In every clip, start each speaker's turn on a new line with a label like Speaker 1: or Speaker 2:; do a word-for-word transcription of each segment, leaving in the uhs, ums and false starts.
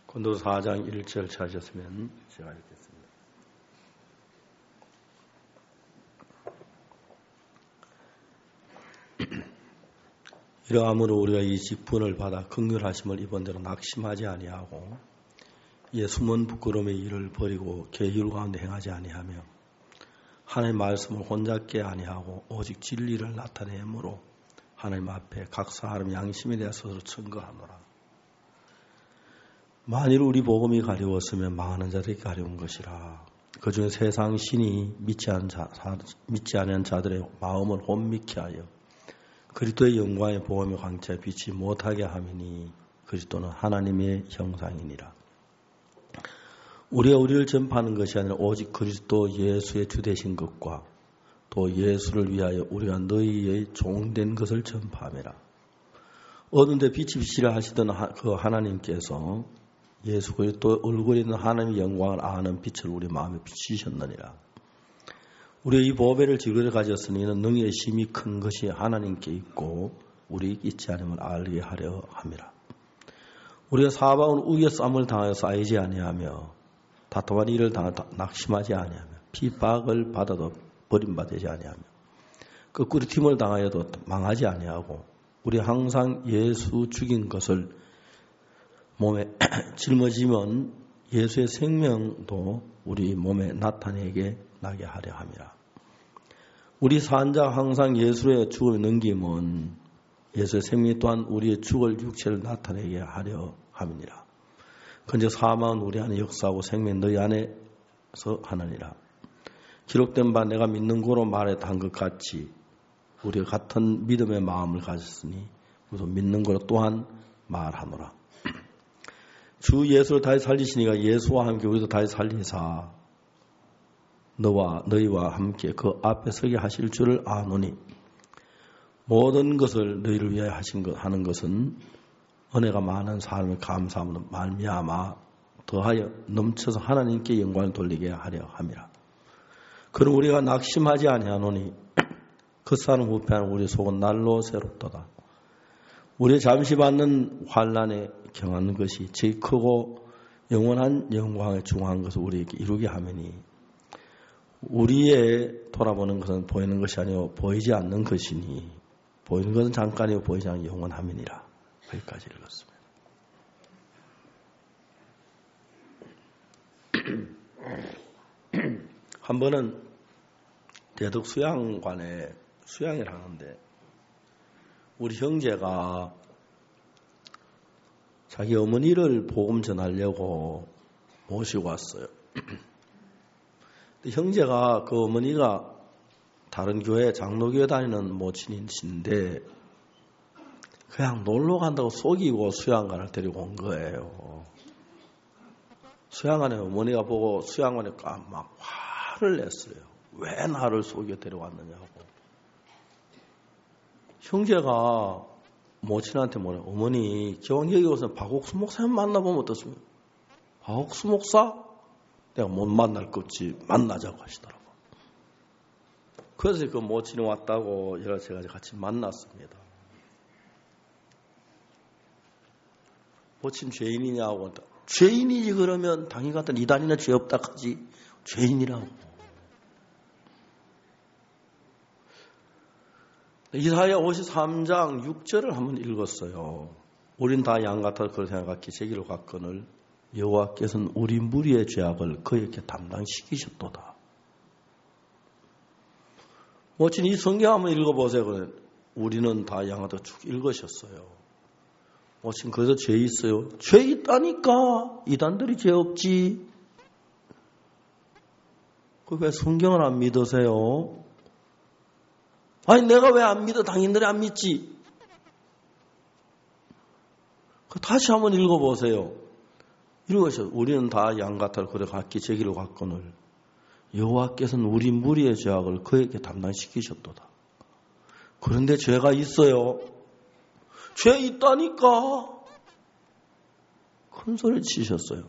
Speaker 1: 고린도서 사 장 일 절 찾으셨으면 제가 읽겠습니다. 이러함으로 우리가 이 직분을 받아 긍휼하심을 입은 대로 낙심하지 아니하고 이에 숨은 부끄러움의 일을 버리고 계율 가운데 행하지 아니하며 하나님의 말씀을 혼잡게 아니하고 오직 진리를 나타내므로 하나님 앞에 각 사람 양심에 대해서 증거하노라. 만일 우리 복음이 가려웠으면 망하는 자들이 가려운 것이라. 그중에 세상 신이 믿지 않은, 자, 믿지 않은 자들의 마음을 혼미케 하여 그리스도의 영광의 복음의 광채에 비치 못하게 함이니 그리스도는 하나님의 형상이니라. 우리가 우리를 전파하는 것이 아니라 오직 그리스도 예수의 주되신 것과 또 예수를 위하여 우리가 너희의 종된 것을 전파함이라. 어두운데 빛이 비치라 하시던 그 하나님께서 예수 그리스도 얼굴에 있는 하나님의 영광을 아는 빛을 우리 마음에 비치셨느니라. 우리가 이 보배를 지구에 가졌으니 이는 능의 심이 큰 것이 하나님께 있고 우리 있지 않음을 알게 하려 함이라. 우리가 사방으로 우겨 싸움을 당하여 쌓이지 아니하며 다툼한 일을 당하 낙심하지 아니하며 핍박을 받아도 버림받지 아니하며 거꾸로 팀을 당하여도 망하지 아니하고 우리 항상 예수 죽인 것을 몸에 짊어지면 예수의 생명도 우리 몸에 나타내게 나게 하려 함이라. 우리 산자 항상 예수의 죽음을 넘기면 예수의 생명 또한 우리의 죽을 육체를 나타내게 하려 함이니라. 근데 사망은 우리 안에 역사하고 생명 너희 안에서 하느니라. 기록된 바 내가 믿는 고로 말했다 한 것 같이 우리가 같은 믿음의 마음을 가졌으니 우리도 믿는 고로 또한 말하노라. 주 예수를 다시 살리시니까 예수와 함께 우리도 다시 살리사 너와 너희와 함께 그 앞에 서게 하실 줄을 아노니 모든 것을 너희를 위하여 하신 것 하는 것은 은혜가 많은 사람의 감사함으로 말미암아 더하여 넘쳐서 하나님께 영광을 돌리게 하려 함이라. 그럼 우리가 낙심하지 아니하노니 그 사람 후패하는 우리 속은 날로 새롭도다. 우리 잠시 받는 환난에 경하는 것이 제일 크고 영원한 영광에 중요한 것을 우리에게 이루게 하매니 우리의 돌아보는 것은 보이는 것이 아니고 보이지 않는 것이니 보이는 것은 잠깐이고 보이지 않는 영원함이니라. 여기까지 읽었습니다. 한 번은 대덕 수양관에 수양을 하는데 우리 형제가 자기 어머니를 복음 전하려고 모시고 왔어요. 근데 형제가 그 어머니가 다른 교회 장로교회 다니는 모친이신데 그냥 놀러 간다고 속이고 수양관을 데리고 온 거예요. 수양관에 어머니가 보고 수양관에 막 화를 냈어요. 왜 나를 속여 데려왔느냐고. 형제가 모친한테 뭐래? 어머니, 기왕 여기 와서 박옥수 목사님 만나보면 어떻습니까? 박옥수 목사? 내가 못 만날 거 없지. 만나자고 하시더라고. 그래서 그 모친이 왔다고 여러 제가 같이 만났습니다. 모친 죄인이냐고. 죄인이지 그러면 당신 같은 이단이나 죄 없다 하지. 죄인이라고. 이사야 오십삼 장 육 절을 한번 읽었어요. 우린 다 양 같아 그렇게 생각하기 제기로 갔거늘 여호와께서는 우리 무리의 죄악을 그에게 담당시키셨도다. 모친 이 성경 한번 읽어보세요. 우리는 다 양 같아 쭉 읽으셨어요. 모친 그래서 죄 있어요? 죄 있다니까. 이단들이 죄 없지. 그 왜 성경을 안 믿으세요? 아니 내가 왜 안 믿어? 당신들이 안 믿지? 다시 한번 읽어보세요. 읽으셔. 우리는 다 양같아 그래 각기 제기로 갔거늘 여호와께서는 우리 무리의 죄악을 그에게 담당시키셨도다. 그런데 죄가 있어요. 죄 있다니까. 큰 소리 치셨어요.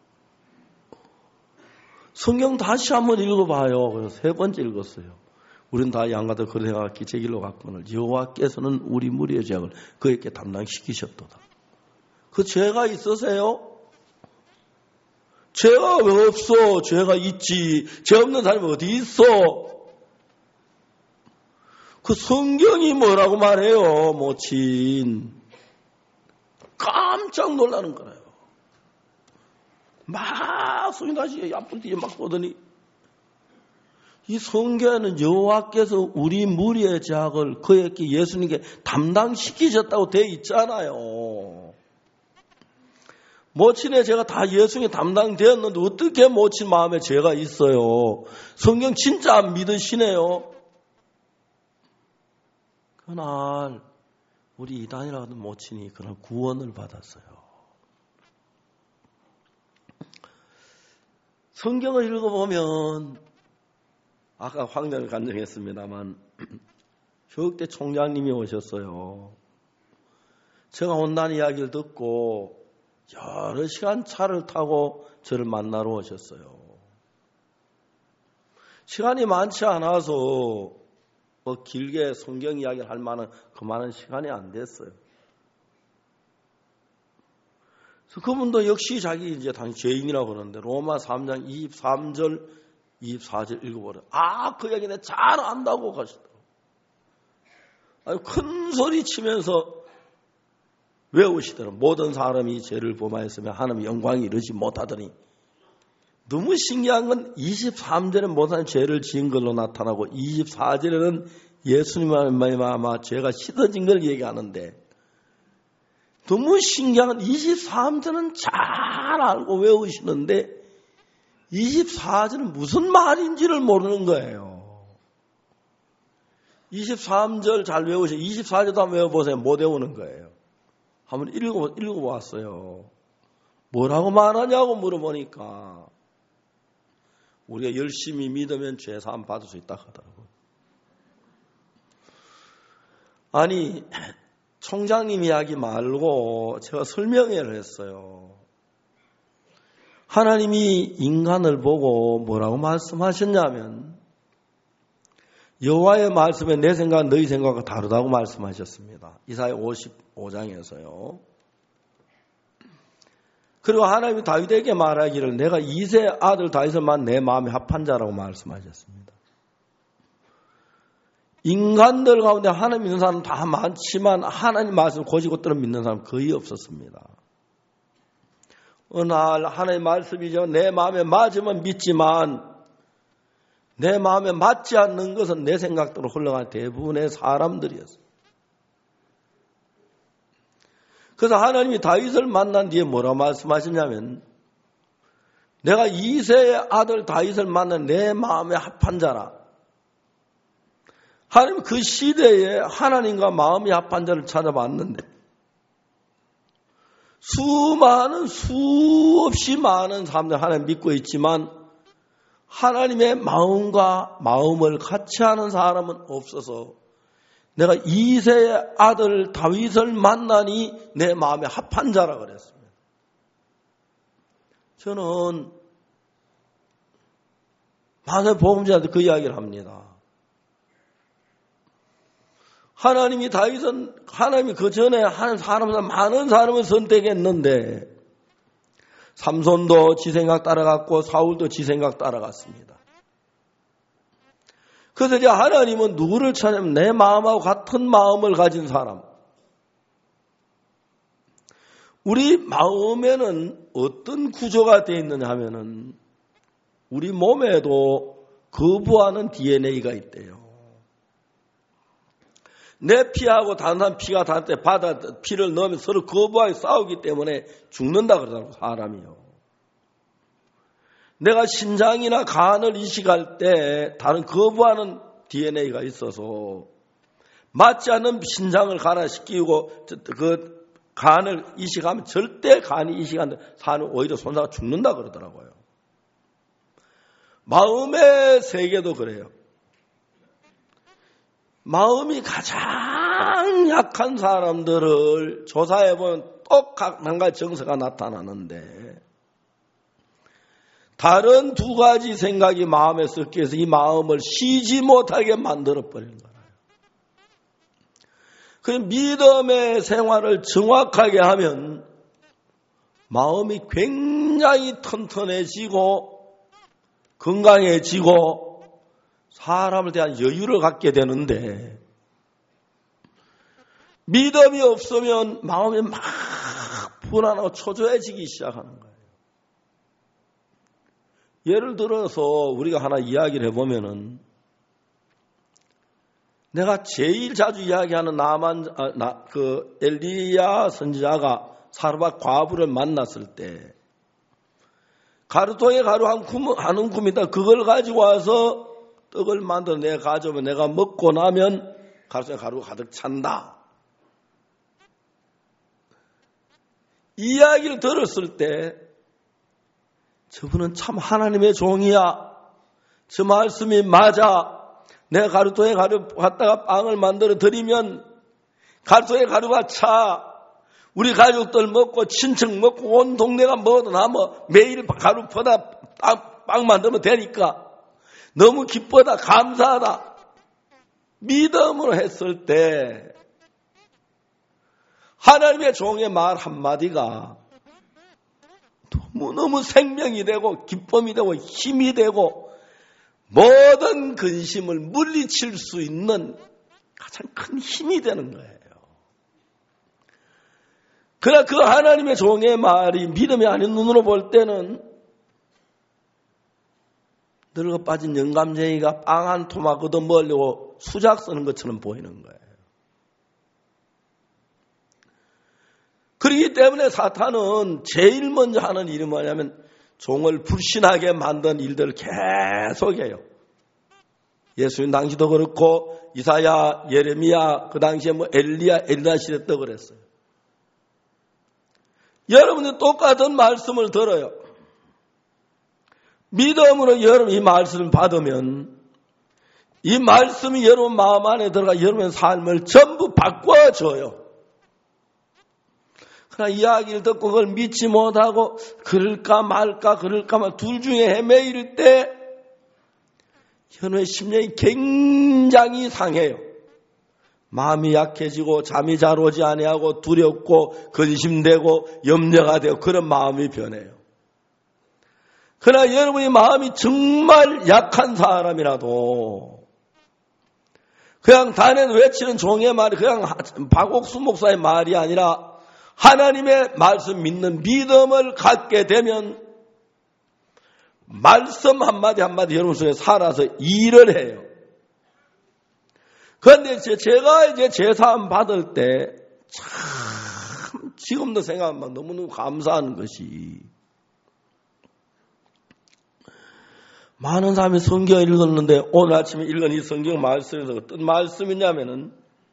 Speaker 1: 성경 다시 한번 읽어봐요. 그래서 세 번째 읽었어요. 우리는 다 양가도 그런 생각이 제 길로 갔거늘 여호와께서는 우리 무리의 죄악을 그에게 담당시키셨도다. 그 죄가 있으세요? 죄가 왜 없어? 죄가 있지. 죄 없는 사람이 어디 있어? 그 성경이 뭐라고 말해요, 모친. 깜짝 놀라는 거예요. 막 소리 나시, 야뿔 뒤에 막 보더니, 이 성경에는 여호와께서 우리 무리의 죄악을 그에게 예수님께 담당시키셨다고 되어 있잖아요. 모친의 죄가 다 예수님께 담당되었는데 어떻게 모친 마음에 죄가 있어요? 성경 진짜 안 믿으시네요. 그날 우리 이단이라는 모친이 그날 구원을 받았어요. 성경을 읽어보면 아까 황장을 간증했습니다만 교육대 총장님이 오셨어요. 제가 온다는 이야기를 듣고 여러 시간 차를 타고 저를 만나러 오셨어요. 시간이 많지 않아서 뭐 길게 성경 이야기를 할 만한 그만한 시간이 안 됐어요. 그래서 그분도 역시 자기 이제 당시 죄인이라고 그러는데 로마 삼 장 이십삼 절 이십사 절 읽어보래. 아, 그 이야기 내가 잘 안다고 가시더라고요. 아니, 큰 소리 치면서 외우시더라고요. 모든 사람이 죄를 범하였으면 하나님의 영광이 이르지 못하더니 너무 신기한 건 이십삼 절에 모든 죄를 지은 걸로 나타나고 이십사 절에는 예수님의 말미암아 죄가 씻어진 걸 얘기하는데 너무 신기한 건 이십삼 절은 잘 알고 외우시는데 이십사 절은 무슨 말인지를 모르는 거예요. 이십삼 절 잘 외우세요. 이십사 절도 한번 외워보세요. 못 외우는 거예요. 한번 읽어, 읽어봤어요. 뭐라고 말하냐고 물어보니까 우리가 열심히 믿으면 죄사함 받을 수 있다 하더라고요. 아니, 총장님 이야기 말고 제가 설명회를 했어요. 하나님이 인간을 보고 뭐라고 말씀하셨냐면 여호와의 말씀에 내 생각은 너희 생각과 다르다고 말씀하셨습니다. 이사야 오십오 장에서요. 그리고 하나님이 다윗에게 말하기를 내가 이세 아들 다윗을만 내 마음에 합한 자라고 말씀하셨습니다. 인간들 가운데 하나님 믿는 사람 다 많지만 하나님 말씀을 고지고대로 믿는 사람 거의 없었습니다. 어느 날 하나님의 말씀이죠. 내 마음에 맞으면 믿지만 내 마음에 맞지 않는 것은 내 생각대로 흘러간 대부분의 사람들이었어요. 그래서 하나님이 다윗을 만난 뒤에 뭐라고 말씀하시냐면 내가 이새의 아들 다윗을 만난 내 마음에 합한 자라. 하나님 그 시대에 하나님과 마음이 합한 자를 찾아봤는데 수많은 수없이 많은 사람들 하나님 믿고 있지만 하나님의 마음과 마음을 같이 하는 사람은 없어서 내가 이새의 아들 다윗을 만나니 내 마음에 합한 자라 그랬습니다. 저는 많은 복음자들 그 이야기를 합니다. 하나님이 다윗은 하나님이 그 전에 하는 사람들 많은 사람을 선택했는데 삼손도 지 생각 따라갔고 사울도 지 생각 따라갔습니다. 그래서 이제 하나님은 누구를 찾냐면 내 마음하고 같은 마음을 가진 사람. 우리 마음에는 어떤 구조가 되어 있느냐 하면은 우리 몸에도 거부하는 디엔에이가 있대요. 내 피하고 다른 사람 피가 닿을 때 바다 피를 넣으면 서로 거부하게 싸우기 때문에 죽는다 그러더라고요. 사람이요. 내가 신장이나 간을 이식할 때 다른 거부하는 디엔에이가 있어서 맞지 않는 신장을 갈아시키고 그 간을 이식하면 절대 간이 이식하는데 사람은 오히려 손상가 죽는다 그러더라고요. 마음의 세계도 그래요. 마음이 가장 약한 사람들을 조사해보면 똑같은 한 가지 정서가 나타나는데 다른 두 가지 생각이 마음에 섞여서 이 마음을 쉬지 못하게 만들어버리는 거예요. 그 믿음의 생활을 정확하게 하면 마음이 굉장히 튼튼해지고 건강해지고 사람에 대한 여유를 갖게 되는데 믿음이 없으면 마음이 막 불안하고 초조해지기 시작하는 거예요. 예를 들어서 우리가 하나 이야기를 해보면은 내가 제일 자주 이야기하는 나만, 아, 나, 그 엘리야 선지자가 사르밧 과부를 만났을 때 가루통에 가루 한 kum, 한 움큼이다. 그걸 가지고 와서 떡을 만들어 내가 가져오면 내가 먹고 나면 가루통에 가루가 가득 찬다. 이 이야기를 들었을 때 저분은 참 하나님의 종이야. 저 말씀이 맞아. 내가 가루통에 가루 갖다가 빵을 만들어 드리면 가루통에 가루가 차. 우리 가족들 먹고 친척 먹고 온 동네가 먹어도 나뭐 매일 가루 퍼다 빵, 빵 만들면 되니까 너무 기쁘다. 감사하다. 믿음으로 했을 때 하나님의 종의 말 한마디가 너무너무 생명이 되고 기쁨이 되고 힘이 되고 모든 근심을 물리칠 수 있는 가장 큰 힘이 되는 거예요. 그러나 그 하나님의 종의 말이 믿음이 아닌 눈으로 볼 때는 늙어 빠진 영감쟁이가 빵 한 토막 얻어먹으려고 수작 쓰는 것처럼 보이는 거예요. 그렇기 때문에 사탄은 제일 먼저 하는 일이 뭐냐면 종을 불신하게 만든 일들을 계속해요. 예수님 당시도 그렇고 이사야, 예레미야, 그 당시에 뭐 엘리야, 엘리야 시대 때 그랬어요. 여러분이 똑같은 말씀을 들어요. 믿음으로 여러분 이 말씀을 받으면 이 말씀이 여러분 마음 안에 들어가 여러분의 삶을 전부 바꿔줘요. 그러나 이야기를 듣고 그걸 믿지 못하고 그럴까 말까 그럴까 말까 둘 중에 헤매일 때 여러분의 심령이 굉장히 상해요. 마음이 약해지고 잠이 잘 오지 아니하고 두렵고 근심되고 염려가 되고 그런 마음이 변해요. 그러나 여러분의 마음이 정말 약한 사람이라도 그냥 단에 외치는 종의 말이 그냥 박옥수 목사의 말이 아니라 하나님의 말씀 믿는 믿음을 갖게 되면 말씀 한마디 한마디 여러분 속에 살아서 일을 해요. 그런데 제가 이제 제사함 받을 때 참 지금도 생각하면 너무너무 감사한 것이 많은 사람이 성경을 읽었는데 오늘 아침에 읽은 이 성경 말씀에서 어떤 말씀이냐면은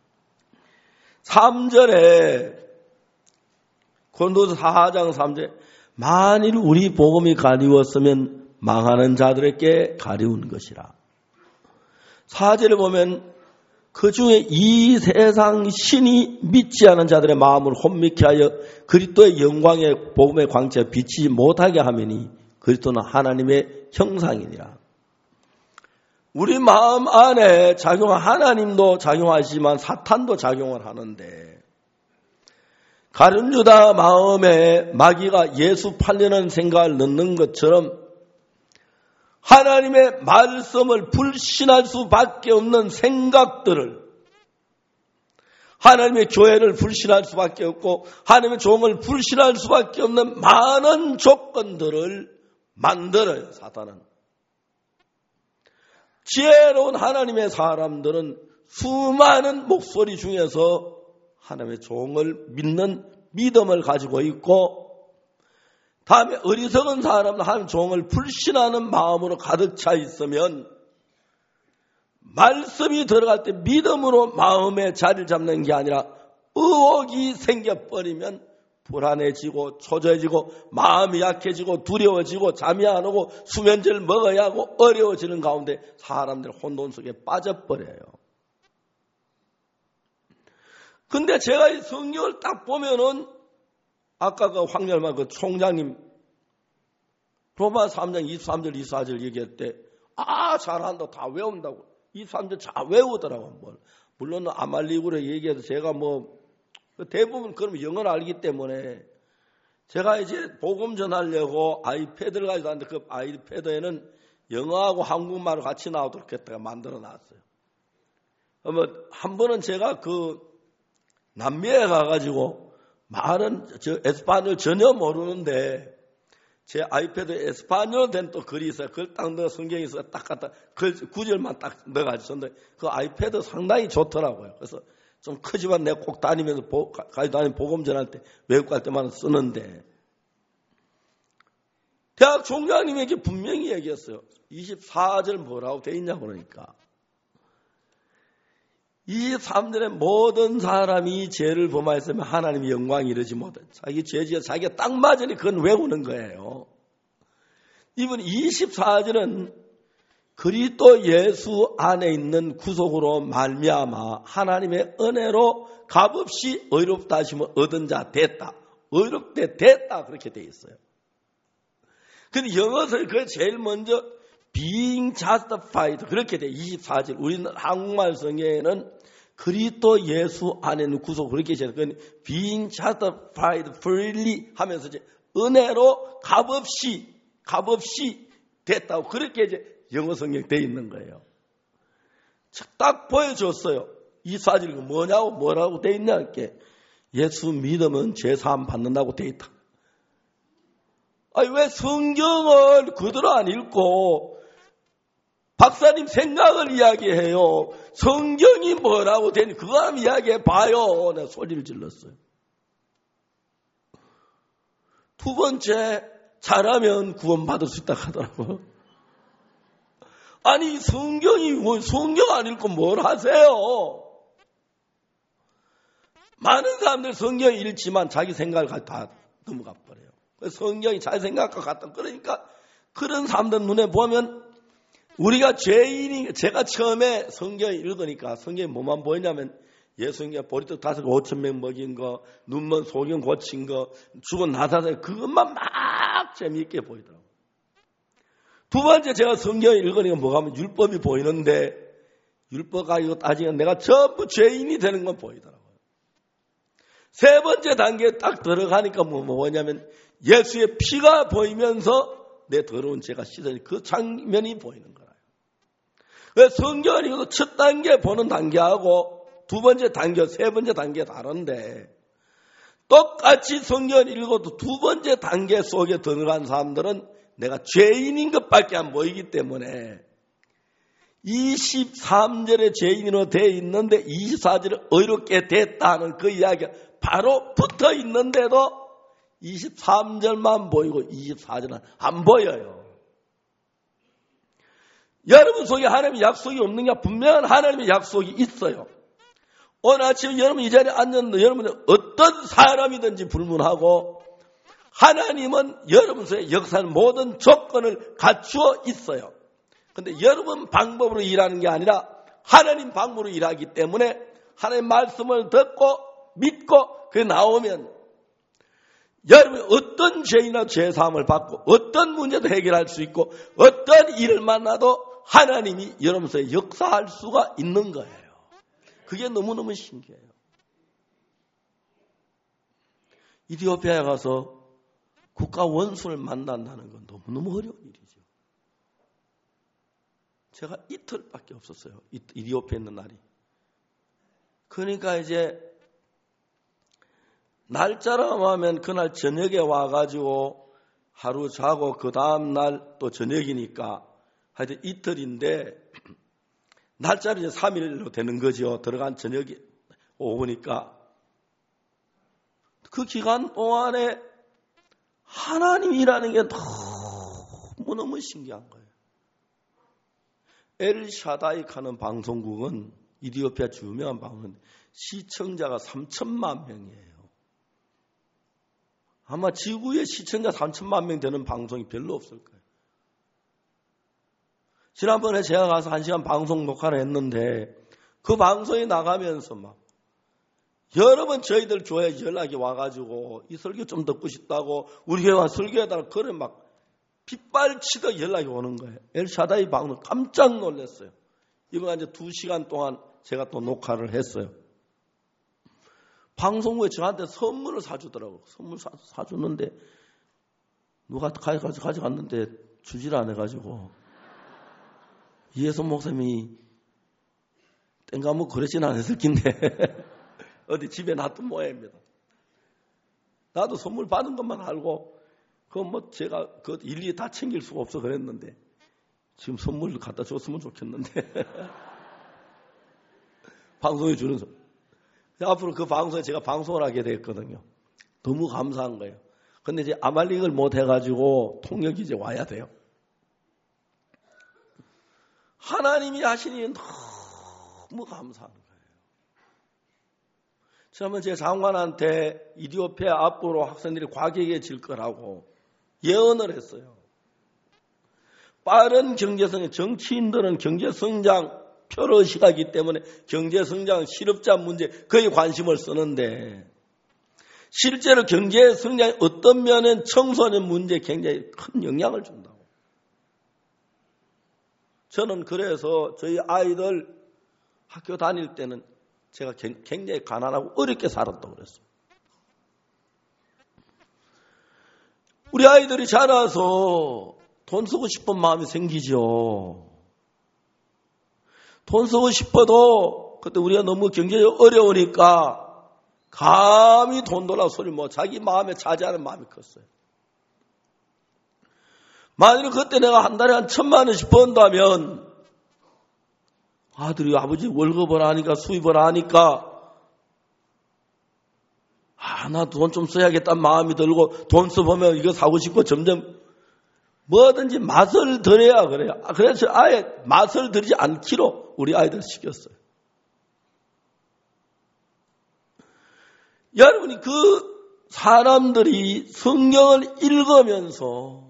Speaker 1: 삼 절에 고린도서 사 장 삼 절에 만일 우리 복음이 가리웠으면 망하는 자들에게 가리운 것이라. 사 절에 보면 그 중에 이 세상 신이 믿지 않은 자들의 마음을 혼미케 하여 그리스도의 영광의 복음의 광채에 비치지 못하게 하매니 그리스도는 하나님의 형상이니라. 우리 마음 안에 작용 하나님도 작용하시지만 사탄도 작용을 하는데 가룟유다 마음에 마귀가 예수 팔려는 생각을 넣는 것처럼 하나님의 말씀을 불신할 수밖에 없는 생각들을 하나님의 교회를 불신할 수밖에 없고 하나님의 종을 불신할 수밖에 없는 많은 조건들을 만들어요. 사탄은. 지혜로운 하나님의 사람들은 수많은 목소리 중에서 하나님의 종을 믿는 믿음을 가지고 있고 다음에 어리석은 사람은 하나님 종을 불신하는 마음으로 가득 차 있으면 말씀이 들어갈 때 믿음으로 마음에 자리를 잡는 게 아니라 의혹이 생겨버리면 불안해지고 초조해지고 마음이 약해지고 두려워지고 잠이 안 오고 수면제를 먹어야 하고 어려워지는 가운데 사람들 혼돈 속에 빠져버려요. 근데 제가 이 성경을 딱 보면은 아까 그 황열만 그 총장님 로마 삼 장 이십삼 절 이십사 절 얘기할 때 아 잘한다 다 외운다고 이십삼 절 잘 외우더라고. 뭘. 물론 아말리구로 얘기해도 제가 뭐 대부분 그럼 영어를 알기 때문에 제가 이제 복음 전하려고 아이패드를 가지고 왔는데 그 아이패드에는 영어하고 한국말을 같이 나오도록 했다가 만들어 놨어요. 그러면 한 번은 제가 그 남미에 가가지고 말은 저 에스파뇰 전혀 모르는데 제 아이패드에 에스파뇰 된 또 글이 있어요. 그걸 딱 넣어 성경에 있어요. 딱 갖다 글 구절만 딱 넣어가지고 근데 그 아이패드 상당히 좋더라고요. 그래서 좀 크지만 내가 꼭 다니면서 보, 가지고 다니면 복음 전할 때 외국 갈 때마다 쓰는데 대학 총장님에게 분명히 얘기했어요. 이십사 절 뭐라고 돼 있냐고 그러니까 이십삼 절에 모든 사람이 죄를 범하였으면 하나님이 영광이 이르지 못해. 자기 죄지어 자기가 딱 맞으니 그건 외우는 거예요. 이분 이십사 절은 그리스도 예수 안에 있는 구속으로 말미암아 하나님의 은혜로 값없이 의롭다 하시면 얻은 자 됐다. 의롭게 됐다 그렇게 돼 있어요. 근데 영어에서 그 제일 먼저 being justified 그렇게 돼 이십사 절. 우리는 한국말 성경에는 그리스도 예수 안에 있는 구속 그렇게 있어요. 그건 being justified freely 하면서 이제 은혜로 값없이 값없이 됐다고 그렇게 이제 영어 성경에 돼 있는 거예요. 딱 보여줬어요. 이 사실이 뭐냐고 뭐라고 돼 있냐 이렇게 예수 믿으면 죄사함 받는다고 돼 있다. 아니 왜 성경을 그대로 안 읽고 박사님 생각을 이야기해요. 성경이 뭐라고 되니 그거 한번 이야기해 봐요. 내가 소리를 질렀어요. 두 번째 잘하면 구원받을 수 있다고 하더라고요. 아니 성경이 뭐 성경 안 읽고 뭘 하세요? 많은 사람들 성경 읽지만 자기 생각을 다 넘어가 버려요. 성경이 자기 생각과 같다. 그러니까 그런 사람들 눈에 보면 우리가 죄인이 제가 처음에 성경을 읽으니까 성경이 뭐만 보이냐면 예수님이 보리떡 다섯 오천 명 먹인 거, 눈먼 소경 고친 거, 죽은 나사렛 그것만 막 재미있게 보이더라고요. 두 번째 제가 성경을 읽으니까 뭐가 하면 율법이 보이는데 율법 가지고 따지면 내가 전부 죄인이 되는 건 보이더라고요. 세 번째 단계에 딱 들어가니까 뭐 뭐냐면 예수의 피가 보이면서 내 더러운 죄가 씻어진 그 장면이 보이는 거예요. 성경을 읽어도 첫 단계 보는 단계하고 두 번째 단계, 세 번째 단계 다른데 똑같이 성경을 읽어도 두 번째 단계 속에 들어간 사람들은 내가 죄인인 것밖에 안 보이기 때문에 이십삼 절에 죄인으로 되어 있는데 이십사 절에 의롭게 됐다는 그 이야기가 바로 붙어 있는데도 이십삼 절만 보이고 이십사 절은 안 보여요. 여러분 속에 하나님의 약속이 없느냐? 분명한 하나님의 약속이 있어요. 오늘 아침에 여러분 이 자리에 앉았는데 여러분은 어떤 사람이든지 불문하고 하나님은 여러분 속에 역사하는 모든 조건을 갖추어 있어요. 그런데 여러분 방법으로 일하는 게 아니라 하나님 방법으로 일하기 때문에 하나님 말씀을 듣고 믿고 그게 나오면 여러분이 어떤 죄이나 죄사함을 받고 어떤 문제도 해결할 수 있고 어떤 일을 만나도 하나님이 여러분 속에 역사할 수가 있는 거예요. 그게 너무너무 신기해요. 이디오피아에 가서 국가 원수를 만난다는 건 너무너무 어려운 일이죠. 제가 이틀밖에 없었어요. 이디오피아에 있는 날이. 그러니까 이제 날짜로 하면 그날 저녁에 와가지고 하루 자고 그 다음날 또 저녁이니까 하여튼 이틀인데 날짜로 이제 삼 일로 되는 거죠. 들어간 저녁이 오니까 그 기간 동안에 하나님이라는 게 너무너무 신기한 거예요. 엘샤다이 하는 방송국은 이디오피아 유명한 방송은 시청자가 삼천만 명이에요. 아마 지구에 시청자 삼천만 명 되는 방송이 별로 없을 거예요. 지난번에 제가 가서 한 시간 방송 녹화를 했는데 그 방송이 나가면서 막 여러 번 저희들 교회 연락이 와가지고 이 설교 좀 듣고 싶다고 우리 교회 와서 설교해달라고 그래 막 빗발치듯 연락이 오는 거예요. 엘샤다이 방송 깜짝 놀랐어요. 이번에 이제 두 시간 동안 제가 또 녹화를 했어요. 방송국에 저한테 선물을 사주더라고. 선물 사, 사줬는데 누가 가져가, 가져갔는데 주질 않아가지고 이혜선 목사님이 땡가 뭐 그러진 않았을 낀데 어디 집에 놔둔 모양입니다. 나도 선물 받은 것만 알고 그건 뭐 제가 그 일일이 다 챙길 수가 없어 그랬는데 지금 선물을 갖다 줬으면 좋겠는데 방송에 주는 선물. 앞으로 그 방송에 제가 방송을 하게 됐거든요. 너무 감사한 거예요. 근데 이제 아말릭을 못 해가지고 통역이 이제 와야 돼요. 하나님이 하시니 너무 감사한 거예요. 처음에 제 장관한테 이디오피아 앞으로 학생들이 과격해질 거라고 예언을 했어요. 빠른 경제성장, 정치인들은 경제성장 표로시가기 때문에 경제성장, 실업자 문제 거의 관심을 쓰는데 실제로 경제성장이 어떤 면은 청소년 문제에 굉장히 큰 영향을 준다고. 저는 그래서 저희 아이들 학교 다닐 때는 제가 굉장히 가난하고 어렵게 살았다고 그랬어요. 우리 아이들이 자라서 돈 쓰고 싶은 마음이 생기죠. 돈 쓰고 싶어도 그때 우리가 너무 경제가 어려우니까 감히 돈 달라고 소리 못 자기 마음에 차지하는 마음이 컸어요. 만약에 그때 내가 한 달에 한 천만 원씩 번다면 아들이 아버지 월급을 하니까 수입을 하니까 아, 나 돈 좀 써야겠다는 마음이 들고 돈 써보면 이거 사고 싶고 점점 뭐든지 맛을 들여야 그래요. 그래서 아예 맛을 들이지 않기로 우리 아이들 시켰어요. 여러분이 그 사람들이 성경을 읽으면서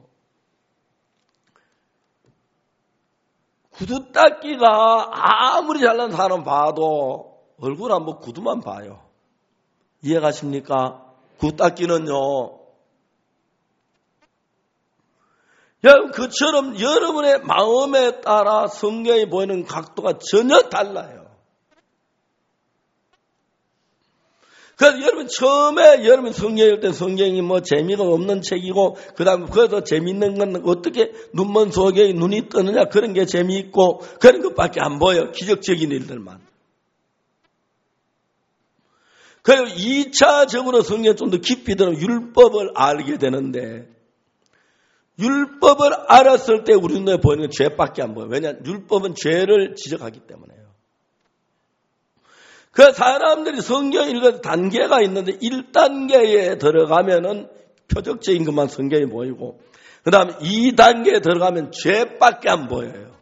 Speaker 1: 구두 닦기가 아무리 잘난 사람 봐도 얼굴 한번 구두만 봐요. 이해가십니까? 구두 닦기는요. 여러분 그처럼 여러분의 마음에 따라 성경이 보이는 각도가 전혀 달라요. 그래서 여러분 처음에 여러분 성경 읽을 때 성경이 뭐 재미가 없는 책이고 그 다음에 그래서 재미있는 건 어떻게 눈먼 소경이 눈이 뜨느냐 그런 게 재미있고 그런 것밖에 안 보여요. 기적적인 일들만. 그리고 이 차적으로 성경에 좀 더 깊이 들어가면 율법을 알게 되는데 율법을 알았을 때 우리 눈에 보이는 건 죄밖에 안 보여요. 왜냐하면 율법은 죄를 지적하기 때문에요. 그 사람들이 성경 읽을 단계가 있는데 일 단계에 들어가면은 표적적인 것만 성경이 보이고 그 다음에 이 단계에 들어가면 죄밖에 안 보여요.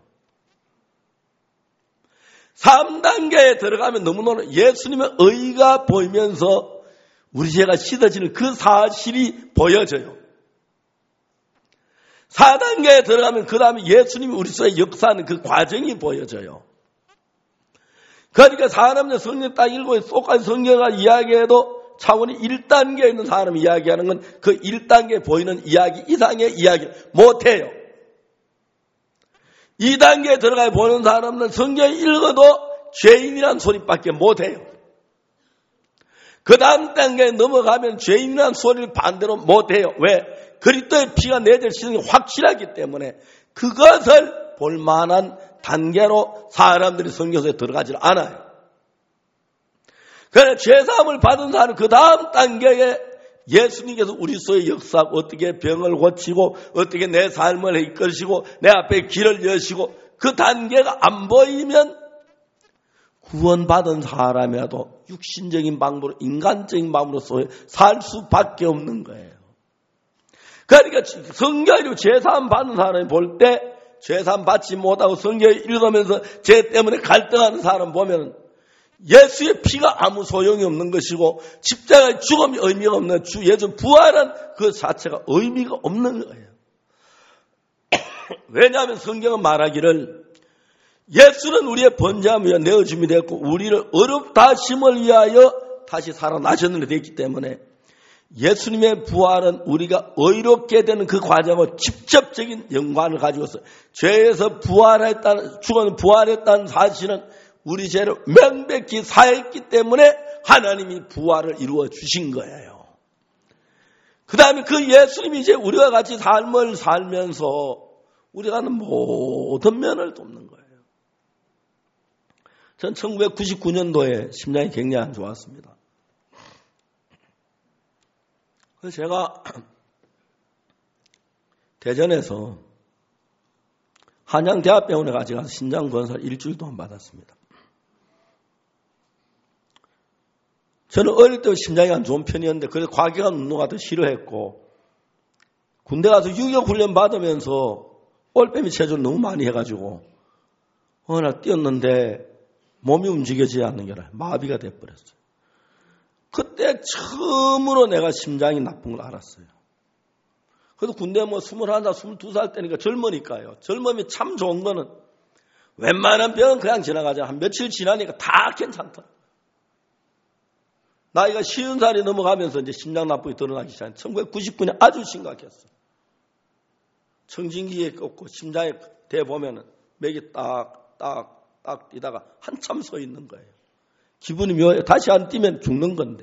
Speaker 1: 삼 단계에 들어가면 너무너무 예수님의 의가 보이면서 우리 죄가 씻어지는 그 사실이 보여져요. 사 단계에 들어가면 그 다음에 예수님이 우리 속에 역사하는 그 과정이 보여져요. 그러니까 사람들 성경 딱 읽고 똑같이 성경을 이야기해도 차원이 일 단계에 있는 사람이 이야기하는 건 그 일 단계에 보이는 이야기 이상의 이야기 못해요. 이 단계에 들어가 보는 사람은 성경 읽어도 죄인이란 소리밖에 못해요. 그 다음 단계에 넘어가면 죄인이란 소리를 반대로 못해요. 왜? 그리스도의 피가 내줄 수 있는 게 확실하기 때문에 그것을 볼만한 단계로 사람들이 성경에 들어가질 않아요. 그래서 죄사함을 받은 사람은 그 다음 단계에 예수님께서 우리 속에 역사하고 어떻게 병을 고치고 어떻게 내 삶을 이끌시고 내 앞에 길을 여시고 그 단계가 안 보이면 구원받은 사람이라도 육신적인 방법으로 인간적인 방법으로 살 수밖에 없는 거예요. 그러니까 성경으로 죄사함 받는 사람이 볼 때 죄사함 받지 못하고 성경을 읽으면서 죄 때문에 갈등하는 사람 보면 예수의 피가 아무 소용이 없는 것이고 십자가의 죽음이 의미가 없는 주 예수 부활은 그 자체가 의미가 없는 거예요. 왜냐하면 성경은 말하기를 예수는 우리의 번제함을 위하여 내어줌이 되었고 우리를 어렵다 하심을 위하여 다시 살아나셨는데 되었기 때문에 예수님의 부활은 우리가 의롭게 되는 그 과정으로 직접적인 연관을 가지고 있어요. 죄에서 부활했다는, 죽어는 부활했다는 사실은 우리 죄를 명백히 사했기 때문에 하나님이 부활을 이루어 주신 거예요. 그 다음에 그 예수님이 이제 우리와 같이 삶을 살면서 우리가 하는 모든 면을 돕는 거예요. 전 천구백구십구 년도에 심장이 굉장히 안 좋았습니다. 그래서 제가 대전에서 한양대학병원에 같이 가서 심장건설 일주일 동안 받았습니다. 저는 어릴 때 심장이 안 좋은 편이었는데 그래서 과기관 운동가 더 싫어했고 군대 가서 유격 훈련 받으면서 올빼미 체조를 너무 많이 해가지고 어느 날 뛰었는데 몸이 움직여지지 않는 게 아니라 마비가 돼버렸어요. 그때 처음으로 내가 심장이 나쁜 걸 알았어요. 그래도 군대 뭐 스물한 살, 스물두 살 때니까 젊으니까요. 젊음이 참 좋은 거는 웬만한 병은 그냥 지나가잖아. 한 며칠 지나니까 다 괜찮더라. 나이가 쉬운 살이 넘어가면서 이제 심장 나쁘게 드러나기 시작했어요. 천구백구십구 년 아주 심각했어. 청진기에 꽂고 심장에 대보면은 맥이 딱, 딱, 딱 뛰다가 한참 서 있는 거예요. 기분이 묘해요. 다시 안 뛰면 죽는 건데.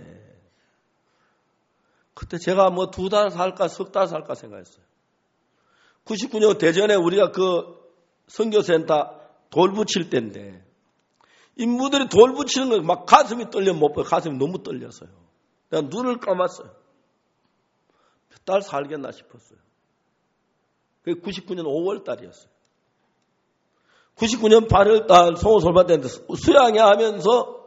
Speaker 1: 그때 제가 뭐 두 달 살까 석 달 살까 생각했어요. 구십구 년 대전에 우리가 그 선교센터 돌 붙일 때인데 인부들이 돌 붙이는 거 막 가슴이 떨려 못 봐요. 가슴이 너무 떨려서요. 내가 눈을 감았어요. 몇 달 살겠나 싶었어요. 그게 구십구 년 오월 달이었어요. 구십구 년 팔월 달 송호솔밭 때인데 수양회 하면서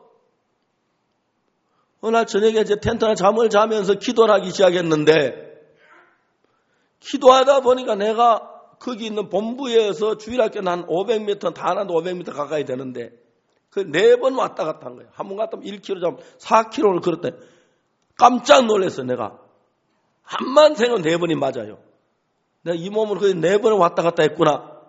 Speaker 1: 어느 날 저녁에 이제 텐트 안에 잠을 자면서 기도를 하기 시작했는데 기도하다 보니까 내가 거기 있는 본부에서 주일학교는 한 오백 미터, 다 한 오백 미터 가까이 되는데 그 네 번 왔다 갔다 한 거예요. 한 번 갔다 오면 일 킬로미터, 사 킬로미터를 걸었더니 깜짝 놀랐어요. 내가. 한만 생은 네 번이 맞아요. 내가 이 몸으로 거의 네 번을 왔다 갔다 했구나.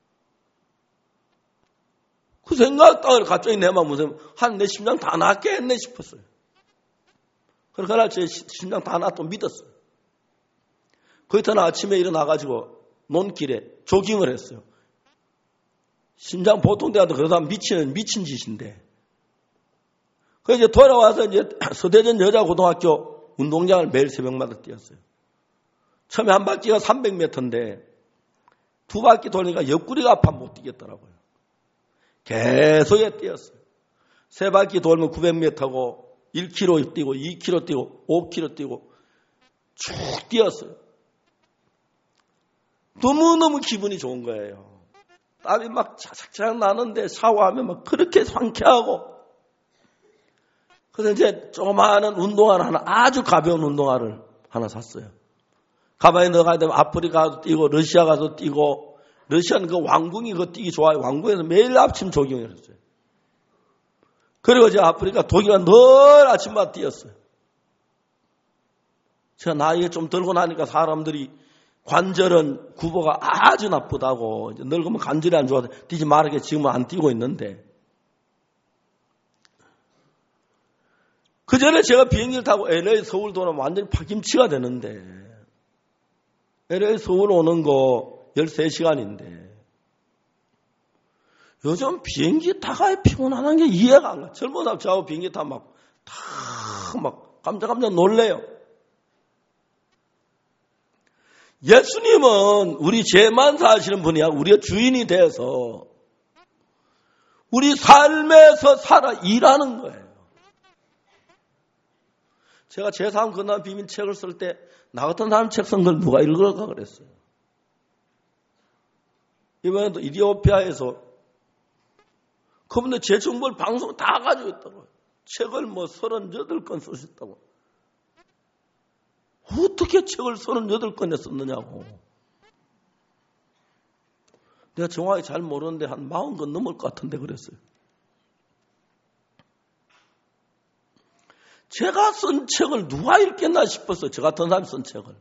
Speaker 1: 그 생각 따라 갑자기 내 마음 무슨 한 내 심장 다 낫겠네 싶었어요. 그래서 그날 제 심장 다 낫다고 믿었어요. 거기서는 아침에 일어나가지고 논길에 조깅을 했어요. 심장 보통 대화도 그러다 미치는 미친 짓인데. 그래서 이제 돌아와서 이제 서대전 여자고등학교 운동장을 매일 새벽마다 뛰었어요. 처음에 한 바퀴가 삼백 미터인데 두 바퀴 돌리니까 옆구리가 아파 못 뛰겠더라고요. 계속 뛰었어요. 세 바퀴 돌면 구백 미터고 일 킬로미터 뛰고 이 킬로미터 뛰고 오 킬로미터 뛰고 쭉 뛰었어요. 너무너무 기분이 좋은 거예요. 땀이 막 차작차작 나는데 샤워하면 막 그렇게 상쾌하고. 그래서 이제 조그마한 운동화를 하나, 아주 가벼운 운동화를 하나 샀어요. 가방에 넣어가야 되면 아프리카 가서 뛰고 러시아 가서 뛰고 러시아는 그 왕궁이 그거 뛰기 좋아요. 왕궁에서 매일 아침 조깅을 했어요. 그리고 이제 아프리카 독일과 늘 아침마다 뛰었어요. 제가 나이가 좀 들고 나니까 사람들이 관절은 구보가 아주 나쁘다고 이제 늙으면 관절이 안 좋아서 뛰지 말게 지금은 안 뛰고 있는데 그 전에 제가 비행기를 타고 엘에이 서울 도는 완전히 파김치가 되는데 엘에이 서울 오는 거 열세 시간인데 요즘 비행기 타가야 피곤하는 게 이해가 안 가. 젊은 사람 저하고 비행기 타면 막 다 막 깜짝깜짝 놀래요. 예수님은 우리 죄만 사시는 분이야. 우리가 주인이 돼서 우리 삶에서 살아 일하는 거예요. 제가 제사함 건너는 비밀 책을 쓸 때 나 같은 사람 책 쓴 걸 누가 읽을까 그랬어요. 이번에도 이디오피아에서 그분들 제 정보를 방송 다 가지고 있더라고요. 책을 뭐 서른여덟 권 쓰셨다고. 어떻게 책을 서른여덟 권에 썼느냐고. 내가 정확히 잘 모르는데 한 마흔 권 넘을 것 같은데 그랬어요. 제가 쓴 책을 누가 읽겠나 싶었어요. 저 같은 사람이 쓴 책을.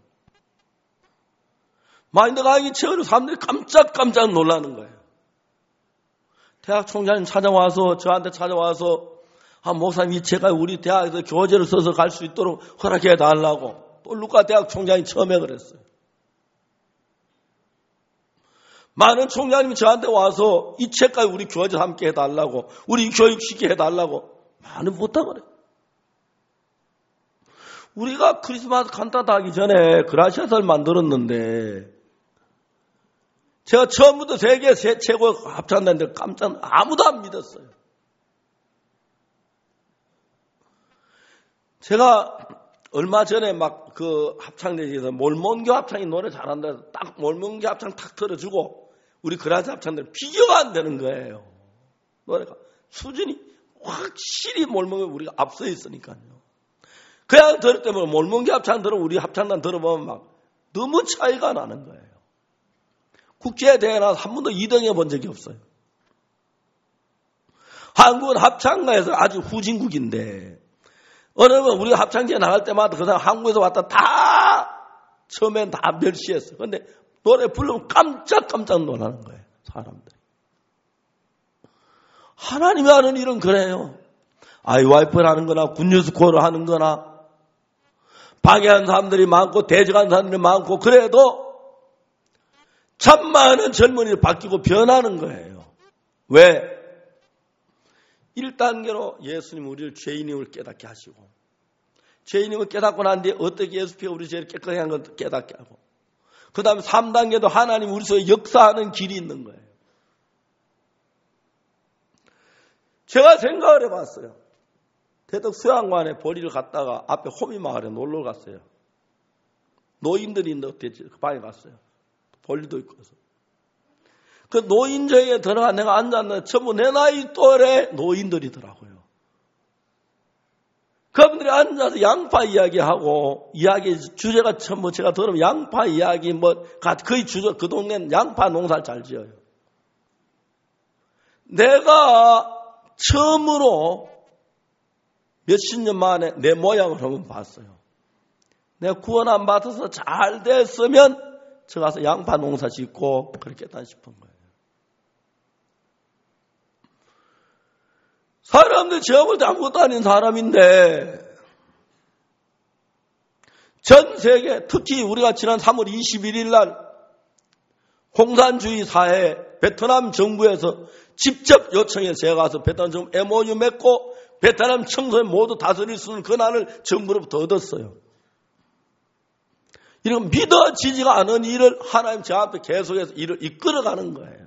Speaker 1: 마인드 강의 책을 사람들이 깜짝깜짝 놀라는 거예요. 대학 총장님 찾아와서 저한테 찾아와서 아 목사님 이 책을 우리 대학에서 교재를 써서 갈 수 있도록 허락해 달라고. 또 루카 대학 총장이 처음에 그랬어요. 많은 총장님이 저한테 와서 이 책까지 우리 교재 함께 해달라고 우리 교육시키게 해달라고 많은 부탁을 해요. 우리가 크리스마스 칸타타 하기 전에 그라시아스를 만들었는데 제가 처음부터 세계 최고 합창단인데 깜짝 아무도 안 믿었어요. 제가 얼마 전에 막 그 합창대에서 몰몬교 합창이 노래 잘한다 해서 딱 몰몬교 합창 탁 틀어주고 우리 그라시아스 합창들은 비교가 안 되는 거예요. 노래가 수준이 확실히 몰몬교 우리가 앞서 있으니까요. 그냥 들을 때면 몰몬교 합창 들어 우리 합창단 들어보면 막 너무 차이가 나는 거예요. 국제대회 나서 한 번도 이 등 해본 적이 없어요. 한국은 합창가에서 아주 후진국인데 어느 번 우리가 합창제에 나갈 때마다 그 사람 한국에서 왔다 다 처음엔 다 멸시했어요. 그런데 노래 부르면 깜짝깜짝 놀라는 거예요. 사람들이. 하나님이 하는 일은 그래요. 아이와이프를 하는 거나 굿뉴스코를 하는 거나 방해하는 사람들이 많고 대적하는 사람들이 많고 그래도 참 많은 젊은이들 바뀌고 변하는 거예요. 왜? 일 단계로 예수님 우리를 죄인임을 깨닫게 하시고 죄인임을 깨닫고 난 뒤에 어떻게 예수께서 우리 죄를 깨끗하게 하는 것을 깨닫게 하고 그 다음에 삼 단계도 하나님 우리 속에 역사하는 길이 있는 거예요. 제가 생각을 해봤어요. 대덕 수양관에 보리를 갔다가 앞에 호미마을에 놀러 갔어요. 노인들이 있는데 어땠지? 그 방에 갔어요. 볼일도 있고 해서. 그 노인정에 들어가 내가 앉았는데 전부 내 나이 또래 노인들이더라고요. 그분들이 앉아서 양파 이야기하고 이야기 주제가 전부 제가 들으면 양파 이야기 뭐 거의 주제 그 동네는 양파 농사를 잘 지어요. 내가 처음으로 몇십 년 만에 내 모양을 한번 봤어요. 내가 구원 안 받아서 잘 됐으면 저 가서 양파 농사 짓고 그렇겠다 싶은 거예요. 사람들 제가 볼 때 아무것도 아닌 사람인데 전 세계 특히 우리가 지난 삼월 이십일일 날 공산주의 사회 베트남 정부에서 직접 요청해서 제가 가서 베트남 정부 엠오유 맺고 베트남 청소년 모두 다스릴 수 있는 권한을 정부로부터 얻었어요. 이런 믿어지지가 않은 일을 하나님 저한테 계속해서 일을 이끌어가는 거예요.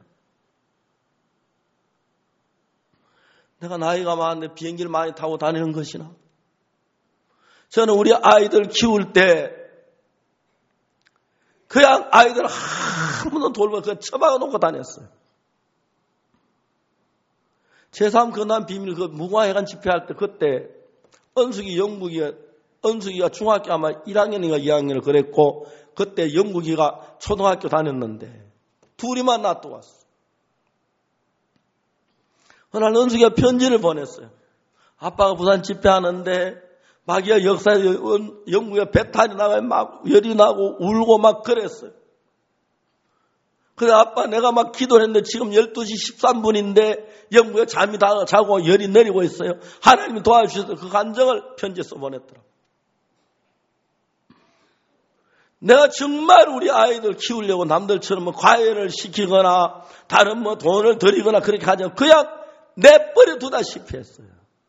Speaker 1: 내가 나이가 많은데 비행기를 많이 타고 다니는 것이나 저는 우리 아이들 키울 때 그냥 아이들 한 번도 돌보고 그냥 처박아 놓고 다녔어요. 제삼 근한 비밀 그 무궁화회관 집회할 때 그때 은숙이 영국이가 은숙이가 중학교 아마 일 학년인가 이 학년을 그랬고 그때 영국이가 초등학교 다녔는데 둘이만 놔둬왔어. 그날 은숙이가 편지를 보냈어요. 아빠가 부산 집회하는데 마귀가 역사에 영국에 배탈이 나가 막 열이 나고 울고 막 그랬어요. 그래 아빠 내가 막 기도했는데 지금 열두 시 십삼 분인데 영국에 잠이 다 자고 열이 내리고 있어요. 하나님이 도와주셔서 그 감정을 편지에 써보냈더라. 내가 정말 우리 아이들 키우려고 남들처럼 뭐 과외를 시키거나 다른 뭐 돈을 들이거나 그렇게 하지 않고 그냥 내버려 두다시피 했어요.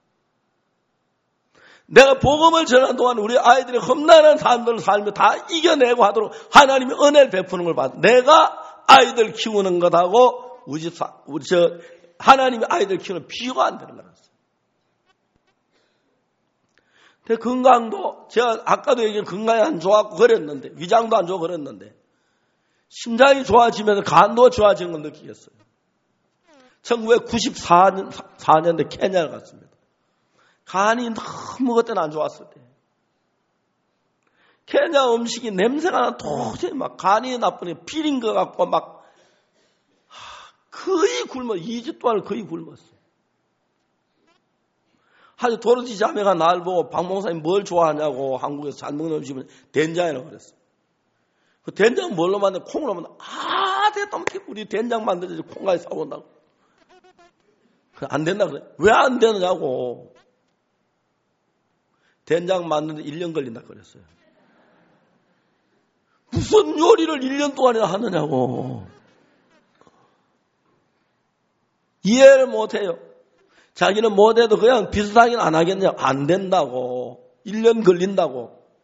Speaker 1: 내가 복음을 전하는 동안 우리 아이들이 험난한 삶을 살며 다 이겨내고 하도록 하나님이 은혜를 베푸는 걸 봤어. 내가 아이들 키우는 것하고 우리, 우리 저 하나님이 아이들 키우는 비교가 안 되는 거라서. 근데 건강도 제가 아까도 얘기한 건강이 안 좋았고 그랬는데 위장도 안 좋고 그랬는데 심장이 좋아지면서 간도 좋아지는 걸 느끼겠어요. 천구백구십사 년 사 년대 케냐를 갔습니다. 간이 너무 그때는 안 좋았을 때. 케냐 음식이 냄새가 나 도저히 막 간이 나쁘니 비린 것 같고 막 거의 굶어 이 주 동안 거의 굶었어요. 하루 도로지 자매가 날 보고 박 목사님 뭘 좋아하냐고 한국에서 잘 먹는 음식은 된장이라고 그랬어요. 그 된장 뭘로 만든 콩으로 만든 아 됐다 우리 된장 만들지 콩까지 사온다고. 안 된다 그래. 왜 안 되느냐고. 된장 만드는데 일 년 걸린다 그랬어요. 무슨 요리를 일 년 동안이나 하느냐고. 이해를 못해요. 자기는 못해도 그냥 비슷하게는 안 하겠냐고. 안 된다고. 일 년 걸린다고.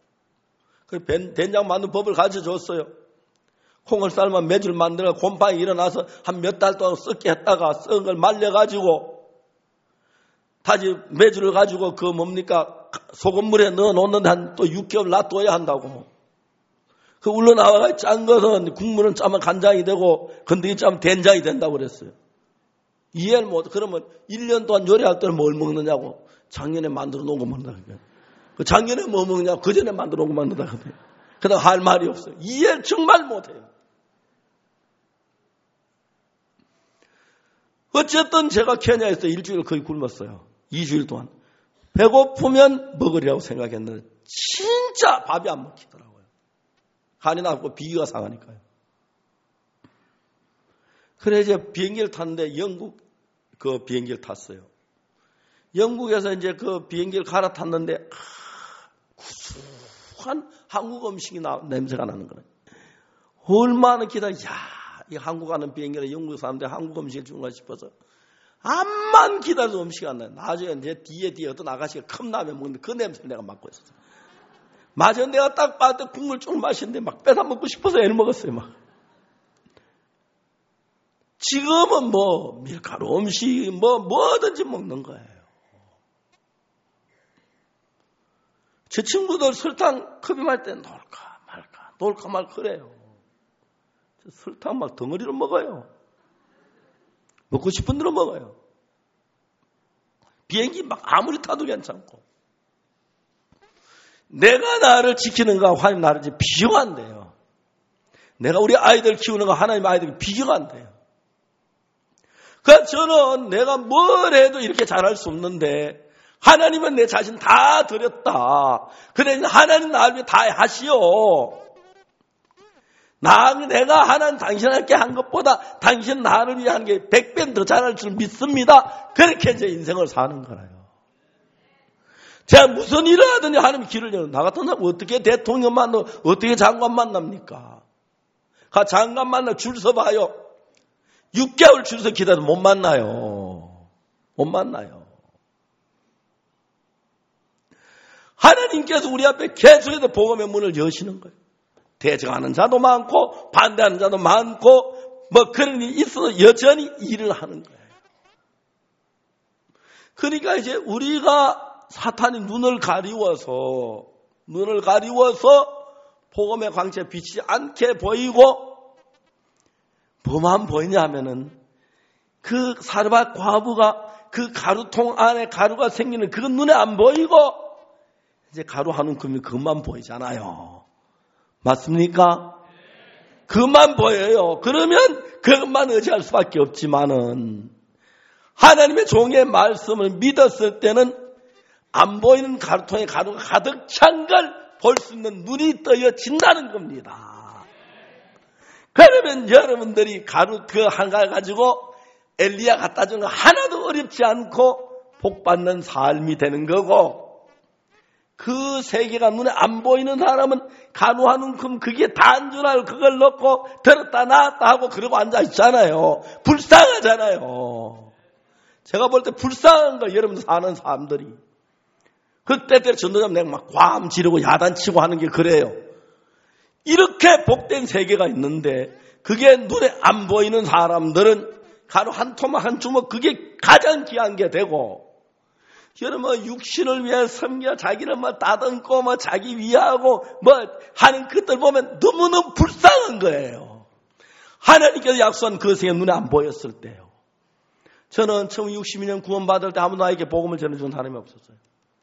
Speaker 1: 그 된장 만드는 법을 가르쳐줬어요. 콩을 삶아 매주를 만들어 곰팡이 일어나서 한 몇 달 동안 썩게 했다가 썩은 걸 말려가지고 다시 매주를 가지고 그 뭡니까 소금물에 넣어 놓는데 한 또 육 개월 놔둬야 한다고. 그 울러나와가 짠 것은 국물은 짜면 간장이 되고 건더기 짜면 된장이 된다고 그랬어요. 이해를 못, 그러면 일 년 동안 요리할 때는 뭘 먹느냐고. 작년에 만들어 놓은 거 먹는다. 그 작년에 뭐 먹느냐고. 그 전에 만들어 놓은 거 먹는다. 그다음 할 말이 없어요. 이해를 정말 못해요. 어쨌든 제가 케냐에서 일주일 거의 굶었어요. 이 주일 동안. 배고프면 먹으리라고 생각했는데 진짜 밥이 안 먹히더라고요. 간이 나고 비위가 상하니까요. 그래 이제 비행기를 탔는데 영국 그 비행기를 탔어요. 영국에서 이제 그 비행기를 갈아탔는데 아, 구수한 한국 음식이 나, 냄새가 나는 거예요. 얼마나 기다려. 야, 이 한국 가는 비행기를 영국 사는데 한국 음식을 주는가 싶어서 암만 기다려도 음식이 안 나요. 나중에 이제 뒤에 뒤에 어떤 아가씨가 컵라면 먹는데 그 냄새를 내가 맡고 있었어요. 맞아, 내가 딱 봤을 때 국물 쭉 마시는데 막 뺏어 먹고 싶어서 애를 먹었어요, 막. 지금은 뭐 밀가루 음식 뭐 뭐든지 먹는 거예요. 제 친구들 설탕 흡입할 때 놀까 말까 놀까 말까 그래요. 설탕 막 덩어리로 먹어요. 먹고 싶은 대로 먹어요. 비행기 막 아무리 타도 괜찮고. 내가 나를 지키는 거와 하나님 나를 비교가 안 돼요. 내가 우리 아이들 키우는 거 하나님 아이들이 비교가 안 돼요. 그러니까 저는 내가 뭘 해도 이렇게 잘할 수 없는데 하나님은 내 자신 다 드렸다. 그래 하나님 나를 위해 다 하시오. 나, 내가 하나님 당신에게 한 것보다 당신 나를 위해 한 게 백 배 더 잘할 줄 믿습니다. 그렇게 제 인생을 사는 거라요. 제가 무슨 일을 하더니 하나님 길을 열어. 나 같은 사람 어떻게 대통령 만나, 어떻게 장관 만납니까? 가 장관 만나 줄 서봐요. 육 개월 줄 서 기다려도 못 만나요. 못 만나요. 하나님께서 우리 앞에 계속해서 복음의 문을 여시는 거예요. 대적하는 자도 많고 반대하는 자도 많고 뭐 그런 일이 있어도 여전히 일을 하는 거예요. 그러니까 이제 우리가 사탄이 눈을 가리워서 눈을 가리워서 복음의 광채에 비치지 않게 보이고 뭐만 보이냐 하면은 그 사르밧 과부가 그 가루통 안에 가루가 생기는 그건 눈에 안 보이고 이제 가루 한 움큼이 그것만 보이잖아요. 맞습니까? 그것만 보여요. 그러면 그것만 의지할 수밖에 없지만은 하나님의 종의 말씀을 믿었을 때는 안 보이는 가루통에 가루가 가득 찬 걸 볼 수 있는 눈이 떠여진다는 겁니다. 그러면 여러분들이 가루 그 한가를 가지고 엘리야 갖다 주는 거 하나도 어렵지 않고 복 받는 삶이 되는 거고 그 세계가 눈에 안 보이는 사람은 가루 한 움큼 그게 다인 줄 알고 그걸 넣고 들었다 놨다 하고 그러고 앉아 있잖아요. 불쌍하잖아요. 제가 볼 때 불쌍한 거 여러분 사는 사람들이 그때때로 전도자면 내가 막 과음 지르고 야단치고 하는 게 그래요. 이렇게 복된 세계가 있는데 그게 눈에 안 보이는 사람들은 가루 한 토막 한 주먹 그게 가장 귀한 게 되고 여러분 육신을 위해 섬겨 자기를 뭐 다듬고 뭐 자기 위하고 뭐 하는 그들 보면 너무너무 불쌍한 거예요. 하나님께서 약속한 그 세계 눈에 안 보였을 때요. 저는 천구백육십이 년 구원받을 때 아무도 나에게 복음을 전해준 사람이 없었어요.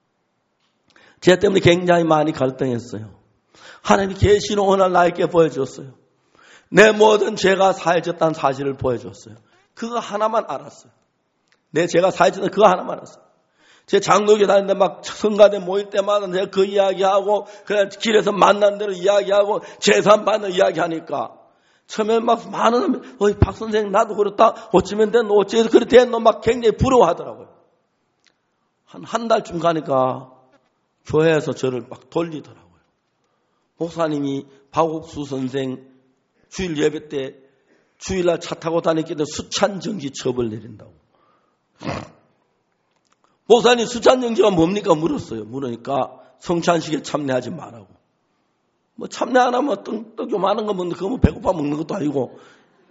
Speaker 1: 제 때문에 굉장히 많이 갈등했어요. 하나님이 계시는 오늘 나에게 보여줬어요. 내 모든 죄가 사해졌다는 사실을 보여줬어요. 그거 하나만 알았어요. 내 죄가 사해졌다는 그거 하나만 알았어요. 제 장로교 다니는데 막 성가대 모일 때마다 내가 그 이야기하고 그냥 길에서 만난 대로 이야기하고 재산 받는 이야기하니까 처음에 막 많은 사람이 어이 박 선생님 나도 그렇다 어쩌면 됐노 어째서 그렇게 됐노 막 굉장히 부러워하더라고요. 한 한 달쯤 가니까 교회에서 저를 막 돌리더라고요. 목사님이 박옥수 선생 주일 예배 때 주일날 차 타고 다니기 때문에 수찬정지 처벌 내린다고. 목사님 수찬정지가 뭡니까 물었어요. 물으니까 성찬식에 참여하지 말라고. 뭐 참내 하나 뭐 떡, 떡 요만한 거 먹는데 그거 뭐 배고파 먹는 것도 아니고.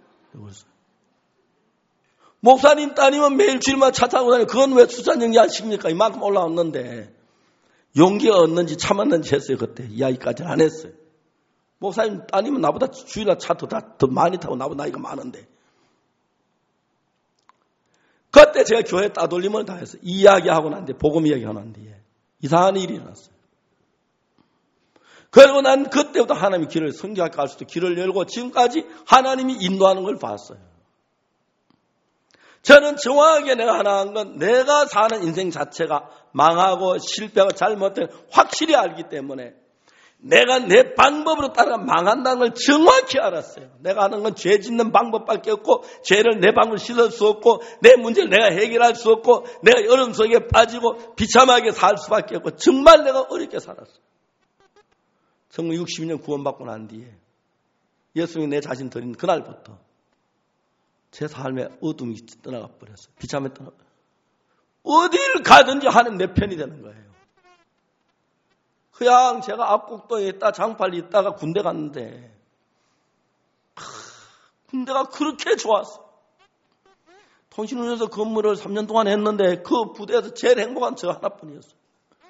Speaker 1: 목사님 따님은 매일 주일마다 차 타고 다니고 그건 왜 수산정리 하십니까? 이만큼 올라왔는데 용기가 얻는지 참았는지 했어요. 그때 이야기까지는 안 했어요. 목사님 따님은 나보다 주일날 차 더, 더 많이 타고 나보다 나이가 많은데 그때 제가 교회 따돌림을 다 했어요. 이 이야기하고 난 뒤에 복음 이야기하고 난 뒤에 이상한 일이 일어났어요. 그리고 난 그때부터 하나님이 길을 성경학교 갈 수도 길을 열고 지금까지 하나님이 인도하는 걸 봤어요. 저는 정확하게 내가 하나 한 건 내가 사는 인생 자체가 망하고 실패하고 잘못된 확실히 알기 때문에 내가 내 방법으로 따라가 망한다는 걸 정확히 알았어요. 내가 하는 건 죄 짓는 방법밖에 없고 죄를 내 방법으로 씻을 수 없고 내 문제를 내가 해결할 수 없고 내가 여름 속에 빠지고 비참하게 살 수밖에 없고 정말 내가 어렵게 살았어요. 천구백육십이 년 구원받고 난 뒤에 예수님이 내 자신 드린 그날부터 제 삶에 어둠이 떠나가 버렸어요. 비참에 떠나가 버렸어요. 어딜 가든지 하는 내 편이 되는 거예요. 그냥 제가 압곡도에 있다 장팔리 있다가 군대 갔는데 하, 군대가 그렇게 좋았어. 통신운에서 근무를 삼 년 동안 했는데 그 부대에서 제일 행복한 저 하나뿐이었어요.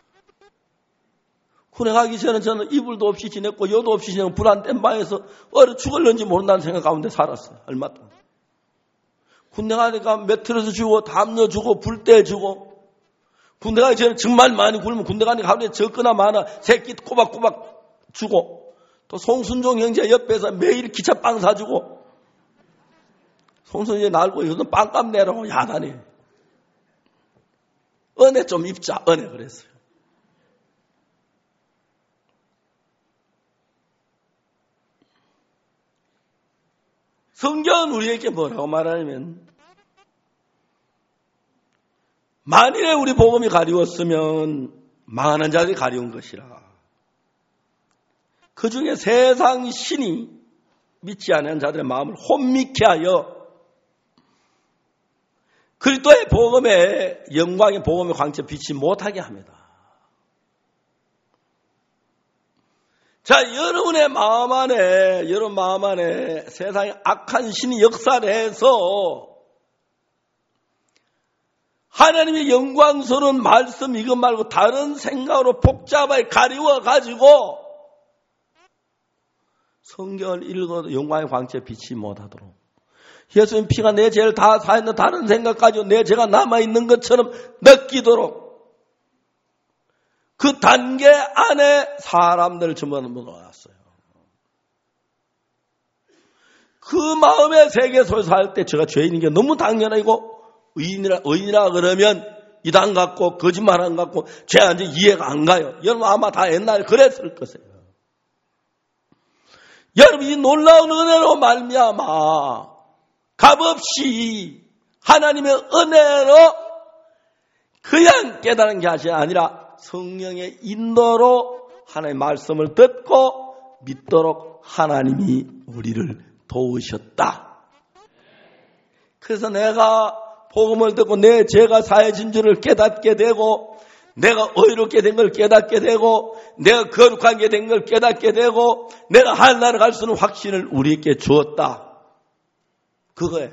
Speaker 1: 군에 가기 전에 저는 이불도 없이 지냈고 여도 없이 지내고 불안 뗀 방에서 얼어 죽을는지 모른다는 생각 가운데 살았어요. 얼마 동안. 군대 가니까 매트리스 주고 담요 주고 불대 주고 군대 가기 전에 정말 많이 굶으면 군대 가니까 하루에 적거나 많아 새끼 꼬박꼬박 주고 또 송순종 형제 옆에서 매일 기차빵 사주고 송순종 형제 날고 이거는 빵값 내라고 야단이 은혜 좀 입자 은혜 그랬어요. 성경은 우리에게 뭐라고 말하냐면 만일에 우리 복음이 가리웠으면 망하는 자들이 가리운 것이라. 그 중에 세상 신이 믿지 않는 자들의 마음을 혼미케 하여 그리스도의 복음의 영광의 복음의 광채 빛이 못하게 합니다. 자, 여러분의 마음 안에, 여러분 마음 안에 세상의 악한 신이 역사해서 하나님의 영광스러운 말씀 이것 말고 다른 생각으로 복잡하게 가리워가지고 성경을 읽어도 영광의 광채 빛이 못하도록 예수님 피가 내 죄를 다 사했는 다른 생각 가지고 내 죄가 남아있는 것처럼 느끼도록 그 단계 안에 사람들을 집어넣어놨어요. 그 마음의 세계 속에서 살 때 제가 죄인인 게 너무 당연하고 의인이라, 의인이라 그러면 이단 같고 거짓말 안 같고 죄한테 이해가 안 가요. 여러분 아마 다 옛날에 그랬을 것이에요. 여러분 이 놀라운 은혜로 말미암아 값없이 하나님의 은혜로 그냥 깨달은 것이 아니라 성령의 인도로 하나님의 말씀을 듣고 믿도록 하나님이 우리를 도우셨다. 그래서 내가 복음을 듣고 내 죄가 사해진 줄을 깨닫게 되고 내가 의롭게 된 걸 깨닫게 되고 내가 거룩하게 된 걸 깨닫게 되고 내가 하늘나라에 갈 수 있는 확신을 우리에게 주었다. 그거예요.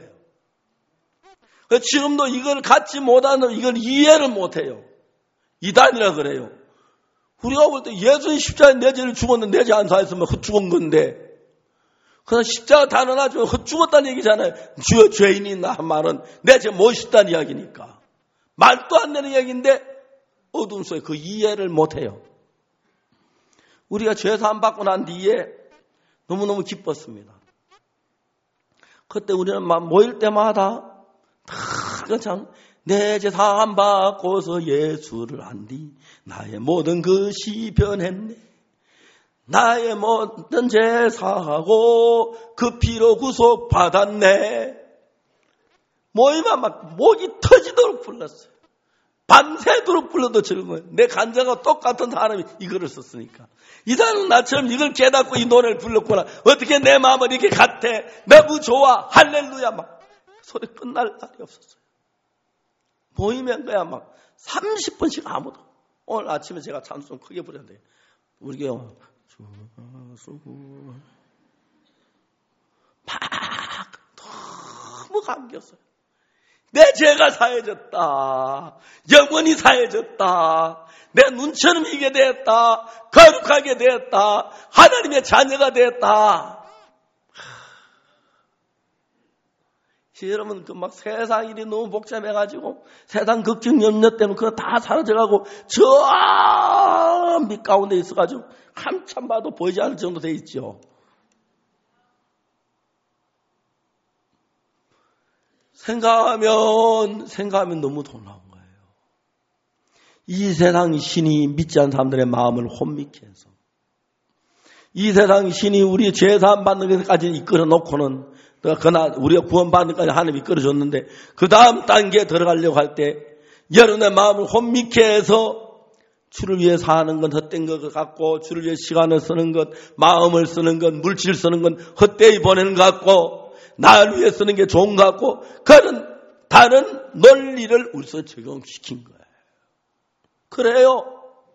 Speaker 1: 지금도 이걸 갖지 못하는 이걸 이해를 못해요. 이단이라 그래요. 우리가 볼 때 예수님 십자가에 내 죄를 죽었는데 내 죄 안 사했으면 헛죽은 건데 그냥 십자가 단언하지만 헛죽었다는 얘기잖아요. 주여 죄인이 있나 한 말은 내 죄 멋있다는 이야기니까. 말도 안 되는 이야기인데 어둠 속에 그 이해를 못해요. 우리가 죄 사함 받고 난 뒤에 너무너무 기뻤습니다. 그때 우리는 막 모일 때마다 다 그냥 내 죄 사함 받고서 예수를 안디 나의 모든 것이 변했네. 나의 모든 죄 사하고 그 피로 구속 받았네. 모이면 막 목이 터지도록 불렀어요. 밤새도록 불러도 즐거워요. 내 간증과 똑같은 사람이 이거를 썼으니까. 이 사람은 나처럼 이걸 깨닫고 이 노래를 불렀구나. 어떻게 내 마음을 이렇게 같아. 너무 좋아. 할렐루야. 막 소리 끝날 날이 없었어요. 모이면 그야 막 삼십 분씩 아무도. 오늘 아침에 제가 찬송 크게 부르는데 우리 주하소서. 막 너무 감겼어요. 내 죄가 사해졌다. 영원히 사해졌다. 내 눈처럼 이게 되었다. 거룩하게 되었다. 하나님의 자녀가 되었다. 여러분, 그 막 세상 일이 너무 복잡해가지고 세상 걱정 염려 때문에 그거 다 사라져가고 저 밑 가운데 있어가지고 한참 봐도 보이지 않을 정도 돼 있죠. 생각하면 생각하면 너무 놀라운 거예요. 이 세상 신이 믿지 않는 사람들의 마음을 혼미케 해서 이 세상 신이 우리 죄사함 받는 것까지 이끌어 놓고는 그러나 우리가 구원받는 것까지 하나님이 이끌어줬는데 그 다음 단계에 들어가려고 할 때 여러분의 마음을 혼미케 해서 주를 위해 사는 건 헛된 것 같고 주를 위해 시간을 쓰는 것, 마음을 쓰는 것, 물질 쓰는 건 헛되이 보내는 것 같고 나를 위해 쓰는 게 좋은 것 같고 그런 다른 논리를 우리서 적용시킨 거예요. 그래요.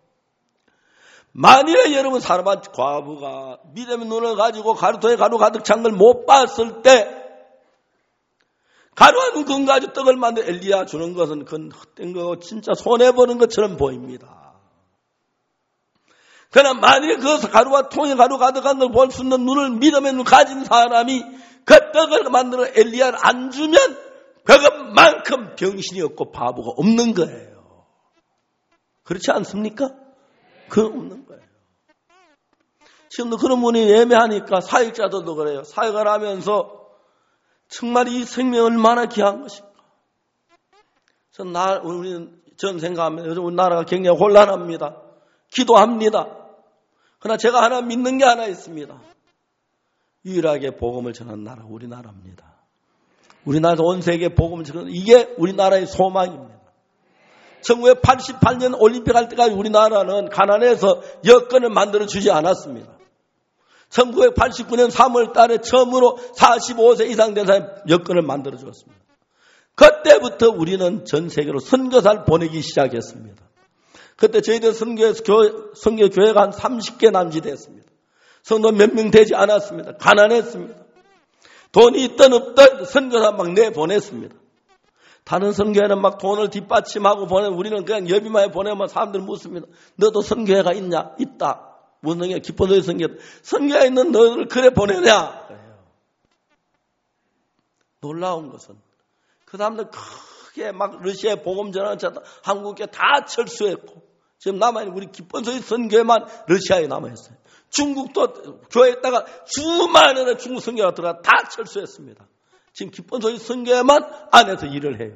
Speaker 1: 만일에 여러분 사람한 과부가 믿음의 눈을 가지고 가루통에 가루 가득 찬 걸 못 봤을 때 가루한 금 가지고 떡을 만든 엘리야 주는 것은 그건 헛된 거고 진짜 손해보는 것처럼 보입니다. 그러나 만일에 그 가루와 통에 가루 가득한 걸 볼 수 있는 눈을 믿음의 눈을 가진 사람이 그 떡을 만들어 엘리야를 안 주면 그것만큼 병신이 없고 바보가 없는 거예요. 그렇지 않습니까? 그 없는 거예요. 지금도 그런 분이 예매하니까 사역자들도 그래요. 사역을 하면서 정말 이 생명이 얼마나 귀한 것인가. 전 나, 우리는 전 생각하면 우리 나라가 굉장히 혼란합니다. 기도합니다. 그러나 제가 하나 믿는 게 하나 있습니다. 유일하게 복음을 전하는 나라 우리나라입니다. 우리나라에서 온 세계에 복음을 전하는 이게 우리나라의 소망입니다. 천구백팔십팔 년 올림픽 할 때까지 우리나라는 가난해서 여건을 만들어주지 않았습니다. 천구백팔십구 년 삼월 달에 처음으로 사십오 세 이상 된 사람이 여건을 만들어주었습니다. 그때부터 우리는 전 세계로 선교사를 보내기 시작했습니다. 그때 저희들 선교에서 교, 선교 교회가 한 삼십 개 남짓했습니다. 성도 몇 명 되지 않았습니다. 가난했습니다. 돈이 있든 없든 선교사 막 내보냈습니다. 다른 선교회는 막 돈을 뒷받침하고 보내, 우리는 그냥 여비만 보내면 사람들 묻습니다. 너도 선교회가 있냐? 있다. 무슨 게 기뻐서의 선교. 선교회 있는 너를 그래 보내냐? 그래요. 놀라운 것은 그 사람들 크게 막 러시아에 복음 전하는 자 한국에 다 철수했고 지금 남아있는 우리 기뻐서의 선교회만 러시아에 남아있어요. 중국도 교회에다가 수많은 중국 선교가 들어가 다 철수했습니다. 지금 기쁜 소리 선교회만 안에서 일을 해요.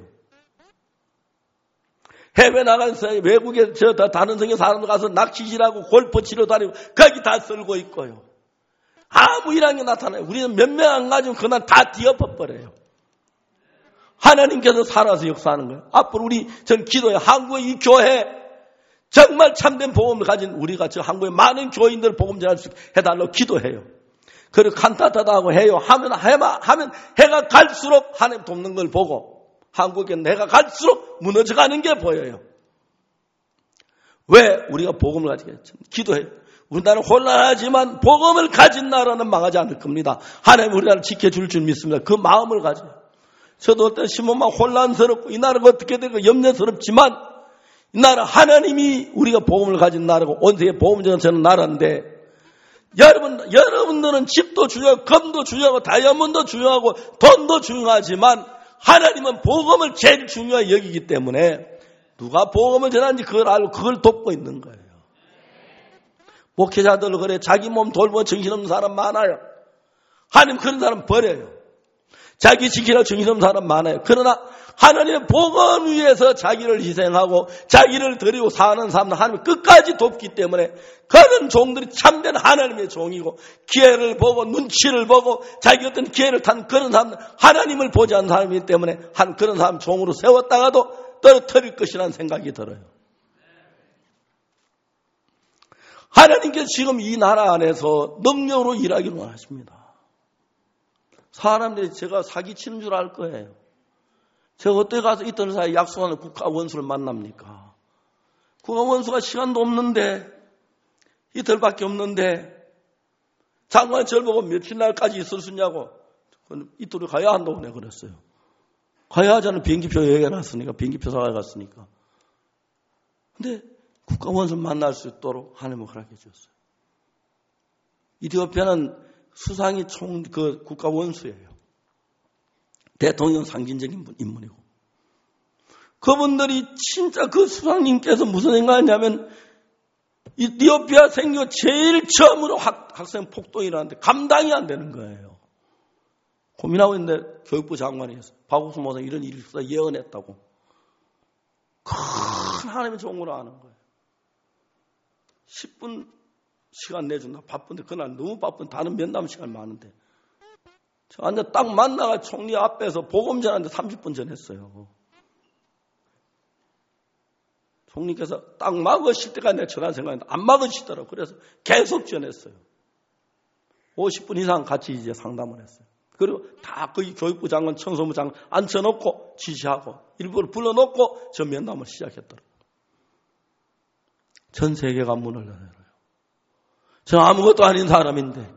Speaker 1: 해외 나가서 외국에 저 다른 성교 사람들 가서 낚시질하고 골프 치러 다니고 거기 다 쓸고 있고요. 아무 일하는 게 나타나요. 우리는 몇 명 안 가지고 그날 다 뒤엎어버려요. 하나님께서 살아서 역사하는 거예요. 앞으로 우리 전 기도해. 한국의 이 교회 정말 참된 복음을 가진 우리가 저 한국의 많은 교인들 복음 전할 수 해달라고 기도해요. 그리고 칸타타다고 해요. 하면, 해마, 하면 해가 갈수록 하나님 돕는 걸 보고 한국엔 해가 갈수록 무너져가는 게 보여요. 왜? 우리가 복음을 가지겠죠. 기도해요. 우리나라는 혼란하지만 복음을 가진 나라는 망하지 않을 겁니다. 하나님 우리나라를 지켜줄 줄 믿습니다. 그 마음을 가져요. 저도 어떤 신문만 혼란스럽고 이 나라가 어떻게 될까 염려스럽지만 이 나라 하나님이 우리가 복음을 가진 나라고 온 세계 복음을 전하는 나라인데 여러분, 여러분들은 집도 중요하고 금도 중요하고 다이아몬드도 중요하고 돈도 중요하지만 하나님은 복음을 제일 중요하게 여기기 때문에 누가 복음을 전하는지 그걸 알고 그걸 돕고 있는 거예요. 목회자들도 그래. 자기 몸 돌보고 정신없는 사람 많아요. 하나님 그런 사람 버려요. 자기 지키라 정신없는 사람 많아요. 그러나 하나님의 복음 위해서 자기를 희생하고 자기를 드리고 사는 사람들 하나님 끝까지 돕기 때문에 그런 종들이 참된 하나님의 종이고 기회를 보고 눈치를 보고 자기 어떤 기회를 탄 그런 사람들 하나님을 보지 않는 사람이기 때문에 한 그런 사람 종으로 세웠다가도 떨어뜨릴 것이라는 생각이 들어요. 하나님께서 지금 이 나라 안에서 능력으로 일하기를 원하십니다. 사람들이 제가 사기치는 줄 알 거예요. 제가 어떻게 가서 이틀 사이에 약속하는 국가 원수를 만납니까? 국가 원수가 시간도 없는데 이틀밖에 없는데 장관이 저를 보고 며칠 날까지 있을 수 있냐고. 이틀을 가야 한다고 내가 그랬어요. 가야 하자는 비행기표 예약해놨으니까, 비행기표 사가갔으니까. 근데 국가원수를 만날 수 있도록 하나님은 허락해 주었어요. 이티오피아는 수상이 총 그 국가원수예요. 대통령 상징적인 인물이고. 그분들이 진짜 그 수상님께서 무슨 생각했냐면 이티오피아 생겨 제일 처음으로 학, 학생 폭동이 일어났는데 감당이 안 되는 거예요. 고민하고 있는데 교육부 장관이 박옥수 목사 이런 일이 있어 예언했다고. 큰 하나님의 종으로 아는 거예요. 십 분 시간 내준다. 바쁜데 그날 너무 바쁜 다른 면담 시간 많은데 저 앉아 딱 만나가 총리 앞에서 복음 전하는데 삼십 분 전했어요. 총리께서 딱 막으실 때까지 내가 전한 생각인데 안 막으시더라고요. 그래서 계속 전했어요. 오십 분 이상 같이 이제 상담을 했어요. 그리고 다 거기 교육부 장관, 청소부 장관 앉혀놓고 지시하고 일부러 불러놓고 저 면담을 시작했더라고요. 전 세계가 문을 열어요. 저 아무것도 아닌 사람인데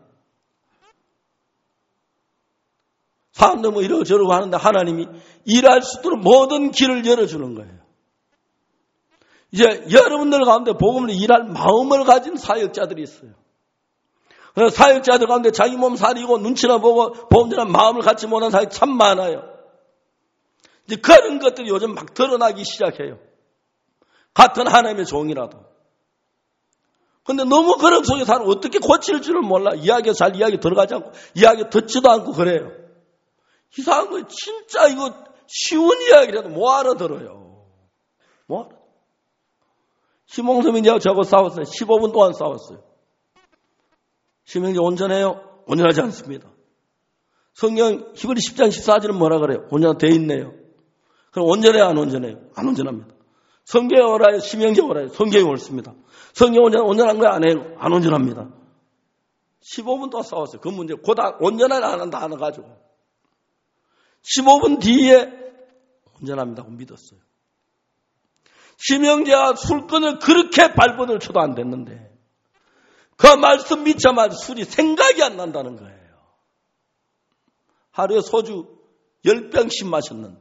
Speaker 1: 사람들 뭐 이러저러고 하는데 하나님이 일할 수 있도록 모든 길을 열어주는 거예요. 이제 여러분들 가운데 복음을 일할 마음을 가진 사역자들이 있어요. 그래서 사역자들 가운데 자기 몸 사리고 눈치나 보고 복음 전하는 마음을 갖지 못한 사역이 참 많아요. 이제 그런 것들이 요즘 막 드러나기 시작해요. 같은 하나님의 종이라도. 근데 너무 그런 속에 사람 어떻게 고칠 줄을 몰라. 이야기가 잘 이야기 들어가지 않고 이야기 듣지도 않고 그래요. 이상한 거 진짜 이거 쉬운 이야기라도 못 알아들어요. 뭐 알아? 심홍섭이하고 저하고 싸웠어요. 십오 분 동안 싸웠어요. 심형제 온전해요? 온전하지 않습니다. 성경 히브리 십 장 십사 절은 뭐라 그래요? 온전돼 있네요. 그럼 온전해요? 안 온전해요? 안 온전합니다. 성경에 오라요? 심형제 오라요? 성경에 옳습니다. 성경 온전, 온전한 거야? 안 해요? 안 온전합니다. 십오 분 동안 싸웠어요. 그 문제. 고다 온전하지 안 한다 하나 가지고. 십오 분 뒤에 온전합니다고 믿었어요. 심형제가 술꾼을 그렇게 발버둥을 쳐도 안 됐는데 그 말씀 믿자마자 술이 생각이 안 난다는 거예요. 하루에 소주 열 병씩 마셨는데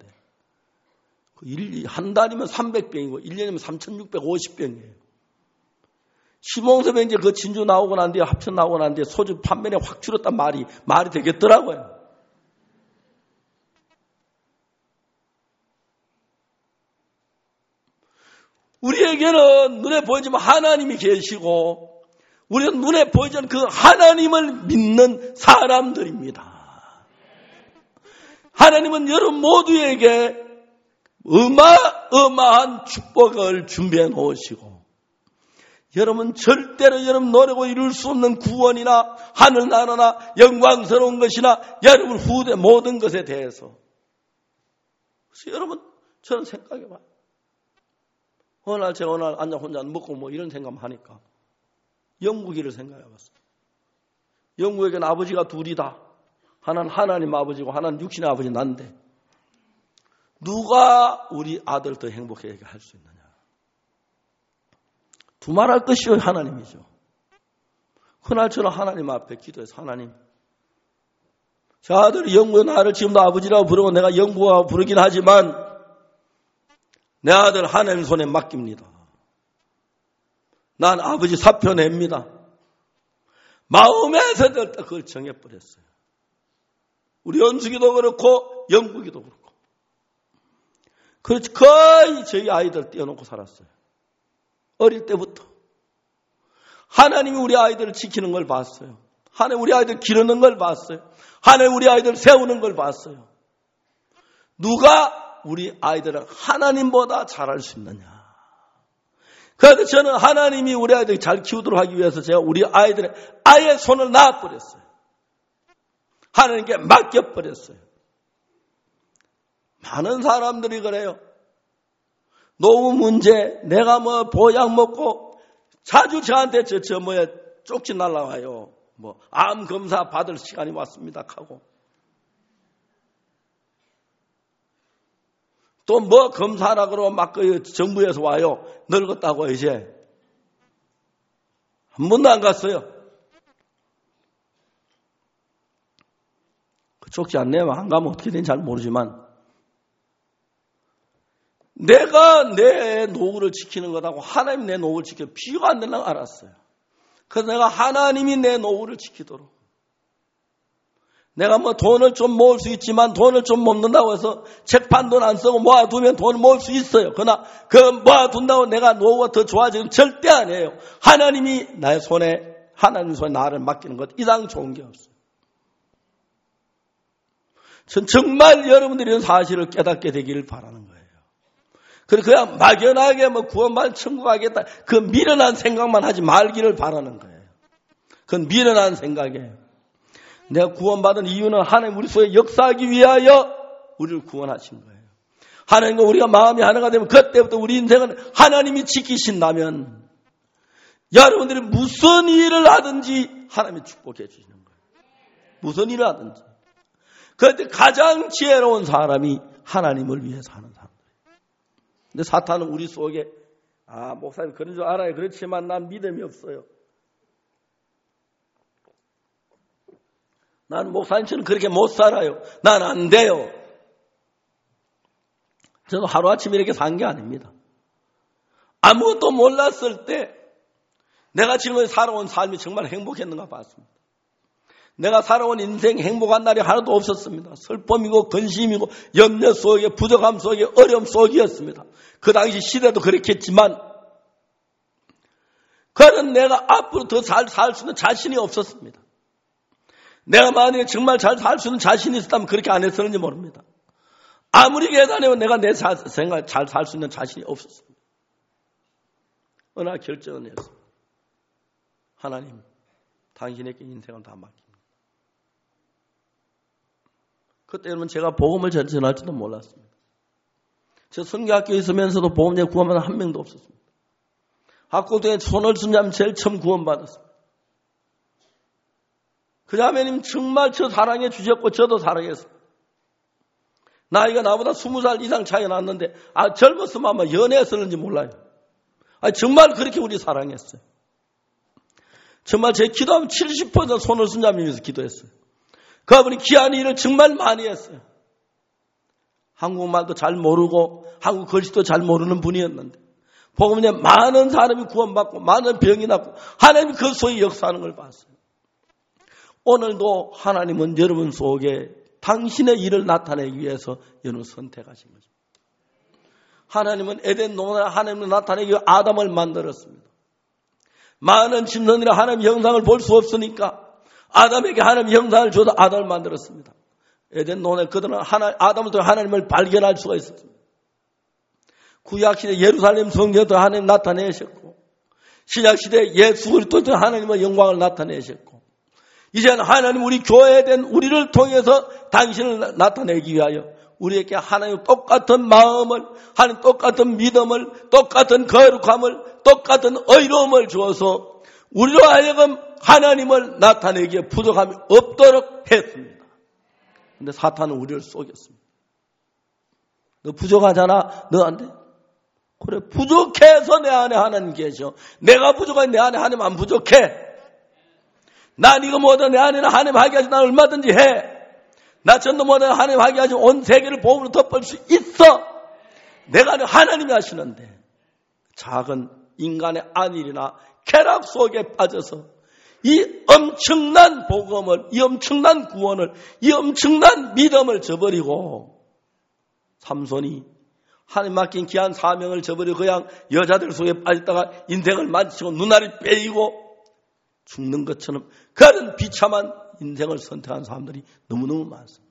Speaker 1: 한 달이면 삼백 병이고 일 년이면 삼천육백오십 병이에요. 시몽섭에 이제 그 진주 나오고 난 뒤에 합천 나오고 난 뒤에 소주 판매량이 확 줄었단 말이 말이 되겠더라고요. 우리에게는 눈에 보이지만 하나님이 계시고 우리는 눈에 보이지 않는 그 하나님을 믿는 사람들입니다. 하나님은 여러분 모두에게 어마어마한 축복을 준비해 놓으시고 여러분 절대로 여러분 노력으로 이룰 수 없는 구원이나 하늘나라나 영광스러운 것이나 여러분 후대 모든 것에 대해서 그래서 여러분 저는 생각해봐요. 어느 날 제가 어느 날 앉아 혼자 먹고 뭐 이런 생각만 하니까 영국이를 생각해봤어요. 영국에게는 아버지가 둘이다. 하나는 하나님 아버지고 하나는 육신의 아버지 난데 누가 우리 아들 더 행복하게 할 수 있느냐. 두말할 것이요 하나님이죠. 그날처럼 하나님 앞에 기도해서 하나님 제 아들이 영국의 나를 지금도 아버지라고 부르고 내가 영국이라고 부르긴 하지만 내 아들 하나님 손에 맡깁니다. 난 아버지 사표 냅니다. 마음에서 그걸 정해버렸어요. 우리 연숙이도 그렇고 영국이도 그렇고. 그렇지 거의 저희 아이들 떼어놓고 살았어요. 어릴 때부터. 하나님이 우리 아이들을 지키는 걸 봤어요. 하나님 우리 아이들 기르는 걸 봤어요. 하나님 우리 아이들 세우는 걸 봤어요. 누가 우리 아이들은 하나님보다 잘할 수 있느냐. 그래서 저는 하나님이 우리 아이들을 잘 키우도록 하기 위해서 제가 우리 아이들의 아예 손을 놔버렸어요. 하나님께 맡겨버렸어요. 많은 사람들이 그래요. 노후 문제, 내가 뭐 보약 먹고 자주 저한테 저, 저 뭐야 쪽지 날라와요. 뭐 암 검사 받을 시간이 왔습니다 하고. 또 뭐 검사라 그러고 막 그 정부에서 와요. 늙었다고 이제. 한 번도 안 갔어요. 좁지 않네요. 안 가면 어떻게 되는지 잘 모르지만 내가 내 노후를 지키는 것하고 하나님 내 노후를 지켜 비교가 안 되는 걸 알았어요. 그래서 내가 하나님이 내 노후를 지키도록 내가 뭐 돈을 좀 모을 수 있지만 돈을 좀 모는다고 해서 책판 돈 안 쓰고 모아두면 돈을 모을 수 있어요. 그러나 그 모아둔다고 내가 노후가 더 좋아지는 절대 아니에요. 하나님이 나의 손에 하나님 손에 나를 맡기는 것 이상 좋은 게 없어요. 전 정말 여러분들이 이런 사실을 깨닫게 되기를 바라는 거예요. 그래서 그냥 막연하게 뭐 구원받은 천국 가겠다. 그 미련한 생각만 하지 말기를 바라는 거예요. 그건 미련한 생각이에요. 내가 구원받은 이유는 하나님 우리 속에 역사하기 위하여 우리를 구원하신 거예요. 하나님과 우리가 마음이 하나가 되면 그때부터 우리 인생은 하나님이 지키신다면 여러분들이 무슨 일을 하든지 하나님이 축복해 주시는 거예요. 무슨 일을 하든지. 그런데 가장 지혜로운 사람이 하나님을 위해 사는 사람. 근데 사탄은 우리 속에 아 목사님 그런 줄 알아요. 그렇지만 난 믿음이 없어요. 난 목사님처럼 그렇게 못 살아요. 난 안 돼요. 저도 하루아침에 이렇게 산 게 아닙니다. 아무것도 몰랐을 때 내가 지금까지 살아온 삶이 정말 행복했는가 봤습니다. 내가 살아온 인생 행복한 날이 하나도 없었습니다. 슬픔이고 근심이고 염려 속에 부족함 속에 어려움 속이었습니다. 그 당시 시대도 그렇겠지만 그는 내가 앞으로 더 잘 살 수 있는 자신이 없었습니다. 내가 만약에 정말 잘 살 수 있는 자신이 있었다면 그렇게 안 했었는지 모릅니다. 아무리 계산해도 내가 내 자, 생각 잘 살 수 있는 자신이 없었습니다. 어느 날 결정을 내렸습니다. 하나님, 당신에게 인생을 다 맡깁니다. 그때 여러분 제가 복음을 전할지도 몰랐습니다. 저 선교학교에 있으면서도 복음에 구원받은 한 명도 없었습니다. 학교에 손을 순자면 제일 처음 구원받았습니다. 그 자매님 정말 저 사랑해 주셨고 저도 사랑했어요. 나이가 나보다 스무 살 이상 차이가 났는데 아 젊었으면 아마 연애했었는지 몰라요. 아 정말 그렇게 우리 사랑했어요. 정말 제 기도하면 칠십 퍼센트 손을 순자면서 기도했어요. 그분이 귀한 일을 정말 많이 했어요. 한국말도 잘 모르고 한국 글씨도 잘 모르는 분이었는데 복음에 많은 사람이 구원받고 많은 병이 낫고 하나님이 그 속에 역사하는 걸 봤어요. 오늘도 하나님은 여러분 속에 당신의 일을 나타내기 위해서 여러분을 선택하신 거죠. 하나님은 에덴 동산에 하나님을 나타내기 위해 아담을 만들었습니다. 많은 짐승이라 하나님의 형상을 볼 수 없으니까 아담에게 하나님의 형상을 줘서 아담을 만들었습니다. 에덴 동산에 그들은 하나, 아담을 통해 하나님을 발견할 수가 있었습니다. 구약시대 예루살렘 성전에도 하나님 나타내셨고 신약시대 예수 그리스도에 하나님의 영광을 나타내셨고 이제는 하나님 우리 교회에 된 우리를 통해서 당신을 나타내기 위하여 우리에게 하나님 똑같은 마음을 하나님 똑같은 믿음을 똑같은 거룩함을 똑같은 의로움을 주어서 우리로 하여금 하나님을 나타내기에 부족함이 없도록 했습니다. 그런데 사탄은 우리를 속였습니다. 너 부족하잖아. 너 안 돼. 그래 부족해서 내 안에 하나님 계셔. 내가 부족하니 내 안에 하나님 안 부족해. 난 이거 뭐든 내 안에는 하나님 하게 하지 난 얼마든지 해. 나 전도 뭐든 하나님 하게 하지 온 세계를 복음으로 덮을 수 있어. 내가 아니라 하나님이 하시는데 작은 인간의 안일이나 쾌락 속에 빠져서 이 엄청난 복음을 이 엄청난 구원을 이 엄청난 믿음을 저버리고 삼손이 하나님 맡긴 귀한 사명을 저버리고 그냥 여자들 속에 빠졌다가 인생을 마치고 눈알이 빼이고 죽는 것처럼 그런 비참한 인생을 선택한 사람들이 너무너무 많습니다.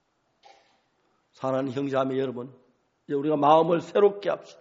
Speaker 1: 사랑하는 형제자매 여러분, 이제 우리가 마음을 새롭게 합시다.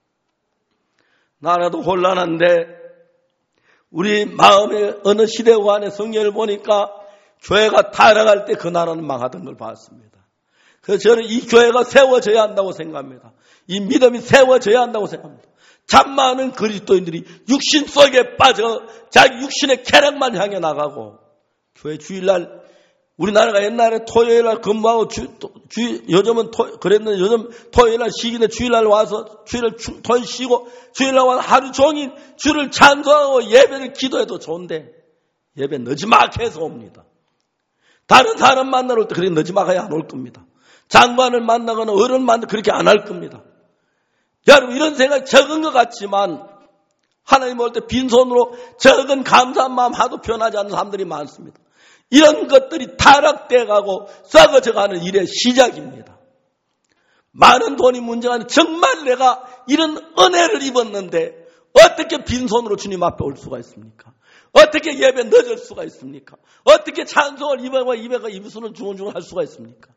Speaker 1: 나라도 혼란한데 우리 마음의 어느 시대와 안에 성경을 보니까 교회가 타락할 때 그 나라는 망하던 걸 봤습니다. 그래서 저는 이 교회가 세워져야 한다고 생각합니다. 이 믿음이 세워져야 한다고 생각합니다. 참 많은 그리스도인들이 육신 속에 빠져 자기 육신의 쾌락만 향해 나가고 교회 주일날 우리나라가 옛날에 토요일날 근무하고 주, 주, 요즘은 토, 그랬는데 요즘 토요일날 쉬기인데 주일날 와서 주일날 토요일 쉬고 주일날 와서 하루 종일 주를 찬송하고 예배를 기도해도 좋은데 예배 늦지막 해서 옵니다. 다른 사람 만나러 올 때 그렇게 늦지막 해야 안 올 겁니다. 장관을 만나거나 어른 만나 그렇게 안 할 겁니다. 여러분 이런 생각이 적은 것 같지만 하나님 올 때 빈손으로 적은 감사한 마음 하도 표현하지 않는 사람들이 많습니다. 이런 것들이 타락돼 가고 썩어져 가는 일의 시작입니다. 많은 돈이 문제가 아니라 정말 내가 이런 은혜를 입었는데 어떻게 빈손으로 주님 앞에 올 수가 있습니까? 어떻게 예배 늦을 수가 있습니까? 어떻게 찬송을 입에가 입에가 입술을 중얼중얼 할 수가 있습니까?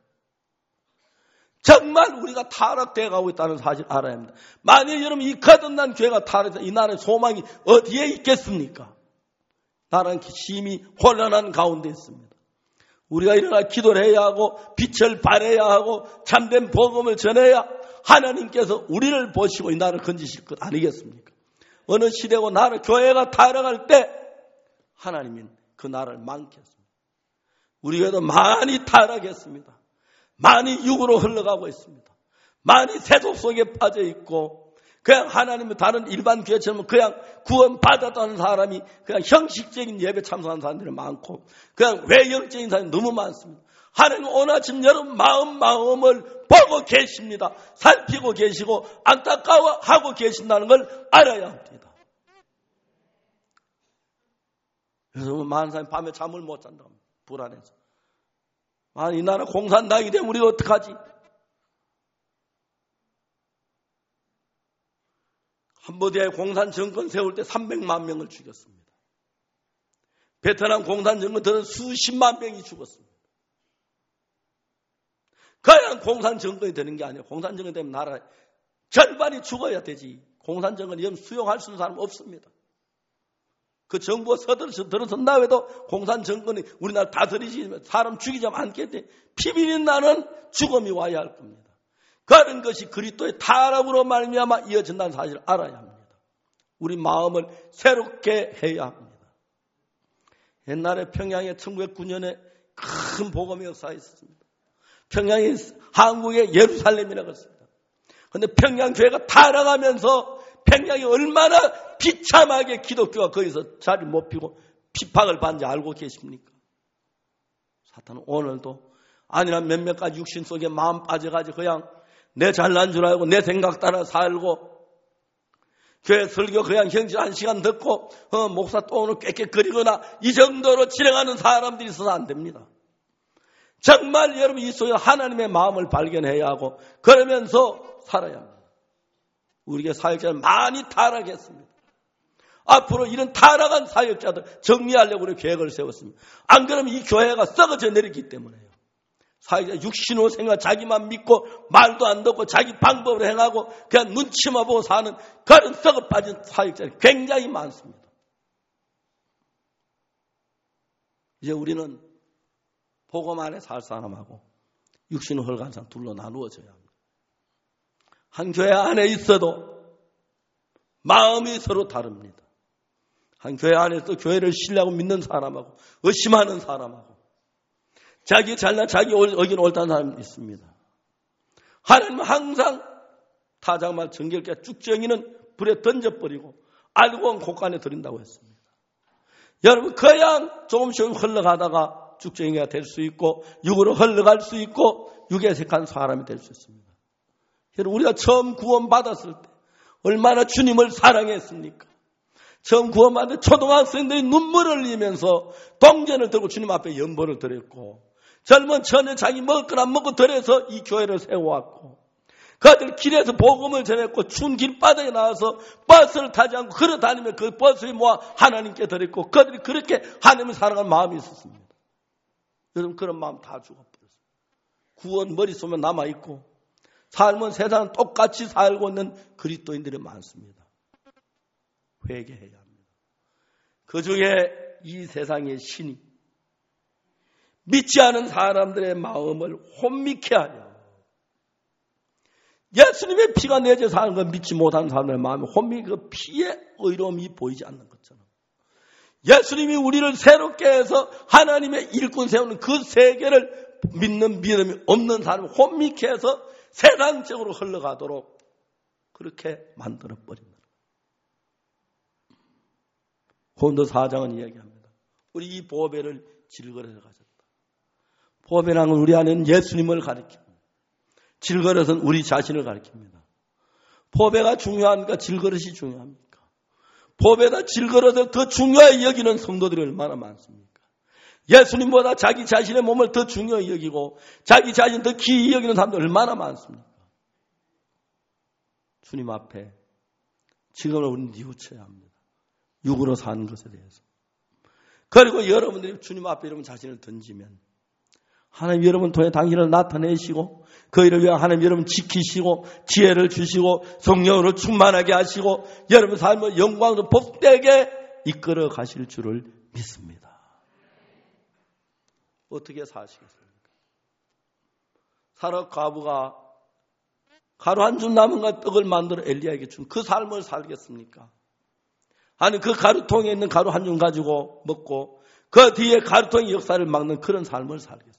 Speaker 1: 정말 우리가 타락돼 가고 있다는 사실 알아야 합니다. 만약 여러분 이 거듭난 교회가 타락해서 이 나라의 소망이 어디에 있겠습니까? 나라는 심히 혼란한 가운데 있습니다. 우리가 일어나 기도를 해야 하고 빛을 발해야 하고 참된 복음을 전해야 하나님께서 우리를 보시고 이 나라를 건지실 것 아니겠습니까? 어느 시대고 나라 교회가 타락할 때 하나님은 그 나라를 망쳤습니다. 우리 교회도 많이 타락했습니다. 많이 육으로 흘러가고 있습니다. 많이 세속 속에 빠져 있고 그냥 하나님의 다른 일반 교회처럼 그냥 구원 받았다는 사람이 그냥 형식적인 예배 참석하는 사람들이 많고 그냥 외형적인 사람이 너무 많습니다. 하나님 오늘 아침 여러분 마음 마음을 보고 계십니다. 살피고 계시고 안타까워하고 계신다는 걸 알아야 합니다. 그래서 많은 사람이 밤에 잠을 못 잔다고 합니다. 불안해서. 아니 이 나라 공산당이 되면 우리가 어떡하지? 캄보디아에 공산 정권 세울 때 삼백만 명을 죽였습니다. 베트남 공산 정권 들은 수십만 명이 죽었습니다. 그냥 공산 정권이 되는 게 아니에요. 공산 정권이 되면 나라 절반이 죽어야 되지. 공산 정권이 수용할 수 있는 사람은 없습니다. 그 정부가 서들어서 들어선다 해도 공산 정권이 우리나라 다스리지 사람 죽이지 않겠대. 피비린 나는 죽음이 와야 할 겁니다. 그런 것이 그리스도의 타락으로 말미암아 이어진다는 사실을 알아야 합니다. 우리 마음을 새롭게 해야 합니다. 옛날에 평양에 천구백구 년에 큰 복음의 역사가 있었습니다. 평양이 한국의 예루살렘이라고 했습니다. 그런데 평양교회가 타락하면서 평양이 얼마나 비참하게 기독교가 거기서 자리 못 피고 핍박을 받는지 알고 계십니까? 사탄은 오늘도 아니란 몇몇 가지 육신 속에 마음 빠져가지고 그냥 내 잘난 줄 알고 내 생각 따라 살고 교회 설교 그냥 형질 한 시간 듣고 어, 목사 또 오늘 꽥꽥거리거나 이 정도로 진행하는 사람들이 있어서 안 됩니다. 정말 여러분 이 속에 하나님의 마음을 발견해야 하고 그러면서 살아야 합니다. 우리에게 사역자를 많이 타락했습니다. 앞으로 이런 타락한 사역자들 정리하려고 우리 계획을 세웠습니다. 안 그러면 이 교회가 썩어져 내리기 때문에요. 사역자 육신으로 생각 자기만 믿고 말도 안 듣고 자기 방법으로 행하고 그냥 눈치만 보고 사는 그런 썩어 빠진 사역자들이 굉장히 많습니다. 이제 우리는 복음 안에 살 사람하고 육신을 헐간 사람 둘로 나누어져야 합니다. 한 교회 안에 있어도 마음이 서로 다릅니다. 한 교회 안에서 교회를 신뢰하고 믿는 사람하고 의심하는 사람하고 자기 잘난 자기 의견 옳다는 사람이 있습니다. 하나님은 항상 타작만 정결케 쭉정이는 불에 던져버리고 알고 온 곳간에 들인다고 했습니다. 여러분 그냥 조금씩 흘러가다가 쭉정이가 될 수 있고 육으로 흘러갈 수 있고 육에 색한 사람이 될 수 있습니다. 여러분 우리가 처음 구원받았을 때 얼마나 주님을 사랑했습니까? 처음 구원받을 때 초등학생들이 눈물을 흘리면서 동전을 들고 주님 앞에 연보를 드렸고 젊은 처녀 자기 먹을 걸 안 먹고 들여서 이 교회를 세워왔고 그들 길에서 복음을 전했고 추운 길바닥에 나와서 버스를 타지 않고 걸어다니며 그 버스에 모아 하나님께 드렸고 그들이 그렇게 하나님을 사랑하는 마음이 있었습니다. 여러분 그런 마음 다 죽어버렸습니다. 구원 머릿속에 남아있고 삶은 세상은 똑같이 살고 있는 그리스도인들이 많습니다. 회개해야 합니다. 그중에 이 세상의 신이 믿지 않은 사람들의 마음을 혼미케 하려 예수님의 피가 내져서 하는 걸 믿지 못하는 사람들의 마음에 혼미 그 피의 의로움이 보이지 않는 것처럼 예수님이 우리를 새롭게 해서 하나님의 일꾼 세우는 그 세계를 믿는 믿음이 없는 사람을 혼미케 해서 세상적으로 흘러가도록 그렇게 만들어버립니다. 고린도 사 장은 이야기합니다. 우리 이 보배를 질거려서 가졌다. 보배라는 우리 안에는 예수님을 가리킵니다. 질거릇은 우리 자신을 가리킵니다. 보배가 중요한가 질거릇이 중요합니까? 보배다 질거릇을 더 중요하게 여기는 성도들이 얼마나 많습니까? 예수님보다 자기 자신의 몸을 더 중요히 여기고 자기 자신을 더 귀히 여기는 사람들 얼마나 많습니까? 주님 앞에 지금은 우리는 뉘우쳐야 합니다. 육으로 사는 것에 대해서. 그리고 여러분들이 주님 앞에 여러분 자신을 던지면 하나님 여러분 통해 당신을 나타내시고 그 일을 위해 하나님 여러분 지키시고 지혜를 주시고 성령으로 충만하게 하시고 여러분 삶을 영광으로 복되게 이끌어 가실 줄을 믿습니다. 어떻게 사시겠습니까? 사라 과부가 가루 한 줌 남은 떡을 만들어 엘리야에게 준 그 삶을 살겠습니까? 아니 그 가루통에 있는 가루 한 줌 가지고 먹고 그 뒤에 가루통의 역사를 막는 그런 삶을 살겠습니까?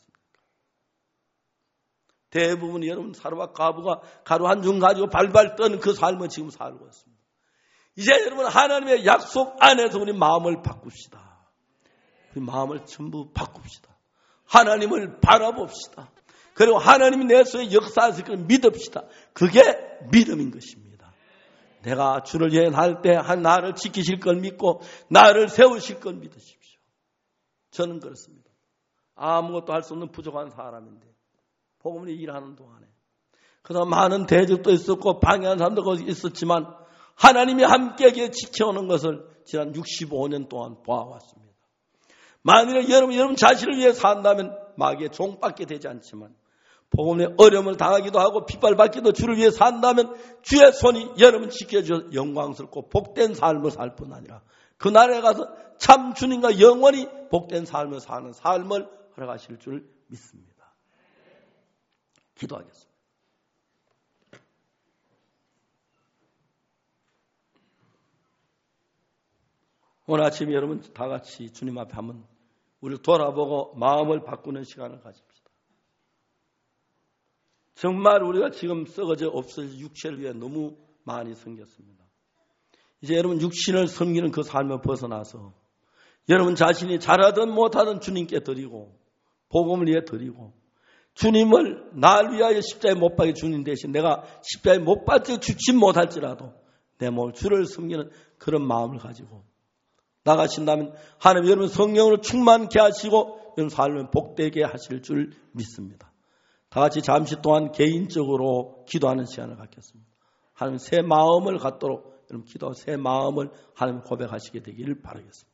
Speaker 1: 대부분 여러분 사르밧 과부가 가루 한 줌 가지고 발발 떠는 그 삶을 지금 살고 있습니다. 이제 여러분 하나님의 약속 안에서 우리 마음을 바꿉시다. 우리 마음을 전부 바꿉시다. 하나님을 바라봅시다. 그리고 하나님이 내 속에 역사하실 걸 믿읍시다. 그게 믿음인 것입니다. 내가 주를 위해 할 때 나를 지키실 걸 믿고 나를 세우실 걸 믿으십시오. 저는 그렇습니다. 아무것도 할 수 없는 부족한 사람인데 복음을 일하는 동안에 그다음 많은 대적도 있었고 방해하는 사람도 거기 있었지만 하나님이 함께 지켜오는 것을 지난 육십오 년 동안 보아왔습니다. 만일에 여러분 여러분 자신을 위해 산다면 마귀의 종밖에 되지 않지만 복음의 어려움을 당하기도 하고 핍박받기도 주를 위해 산다면 주의 손이 여러분 지켜주셔서 영광스럽고 복된 삶을 살 뿐 아니라 그 나라에 가서 참 주님과 영원히 복된 삶을 사는 삶을 허락하실 줄 믿습니다. 기도하겠습니다. 오늘 아침 여러분 다 같이 주님 앞에 한번 우리를 돌아보고 마음을 바꾸는 시간을 가집시다. 정말 우리가 지금 썩어져 없어질 육체를 위해 너무 많이 섬겼습니다. 이제 여러분 육신을 섬기는 그 삶을 벗어나서 여러분 자신이 잘하든 못하든 주님께 드리고 복음을 위해 드리고 주님을 날 위하여 십자가에 못 박혀 주님 대신 내가 십자가에 못 박혀 죽지 못할지라도 내 몸을 주를 섬기는 그런 마음을 가지고 나가신다면 하나님 여러분 성령으로 충만케 하시고 여러분 삶을 복되게 하실 줄 믿습니다. 다 같이 잠시 동안 개인적으로 기도하는 시간을 갖겠습니다. 하나님 새 마음을 갖도록 여러분 기도하고 새 마음을 하나님 고백하시게 되기를 바라겠습니다.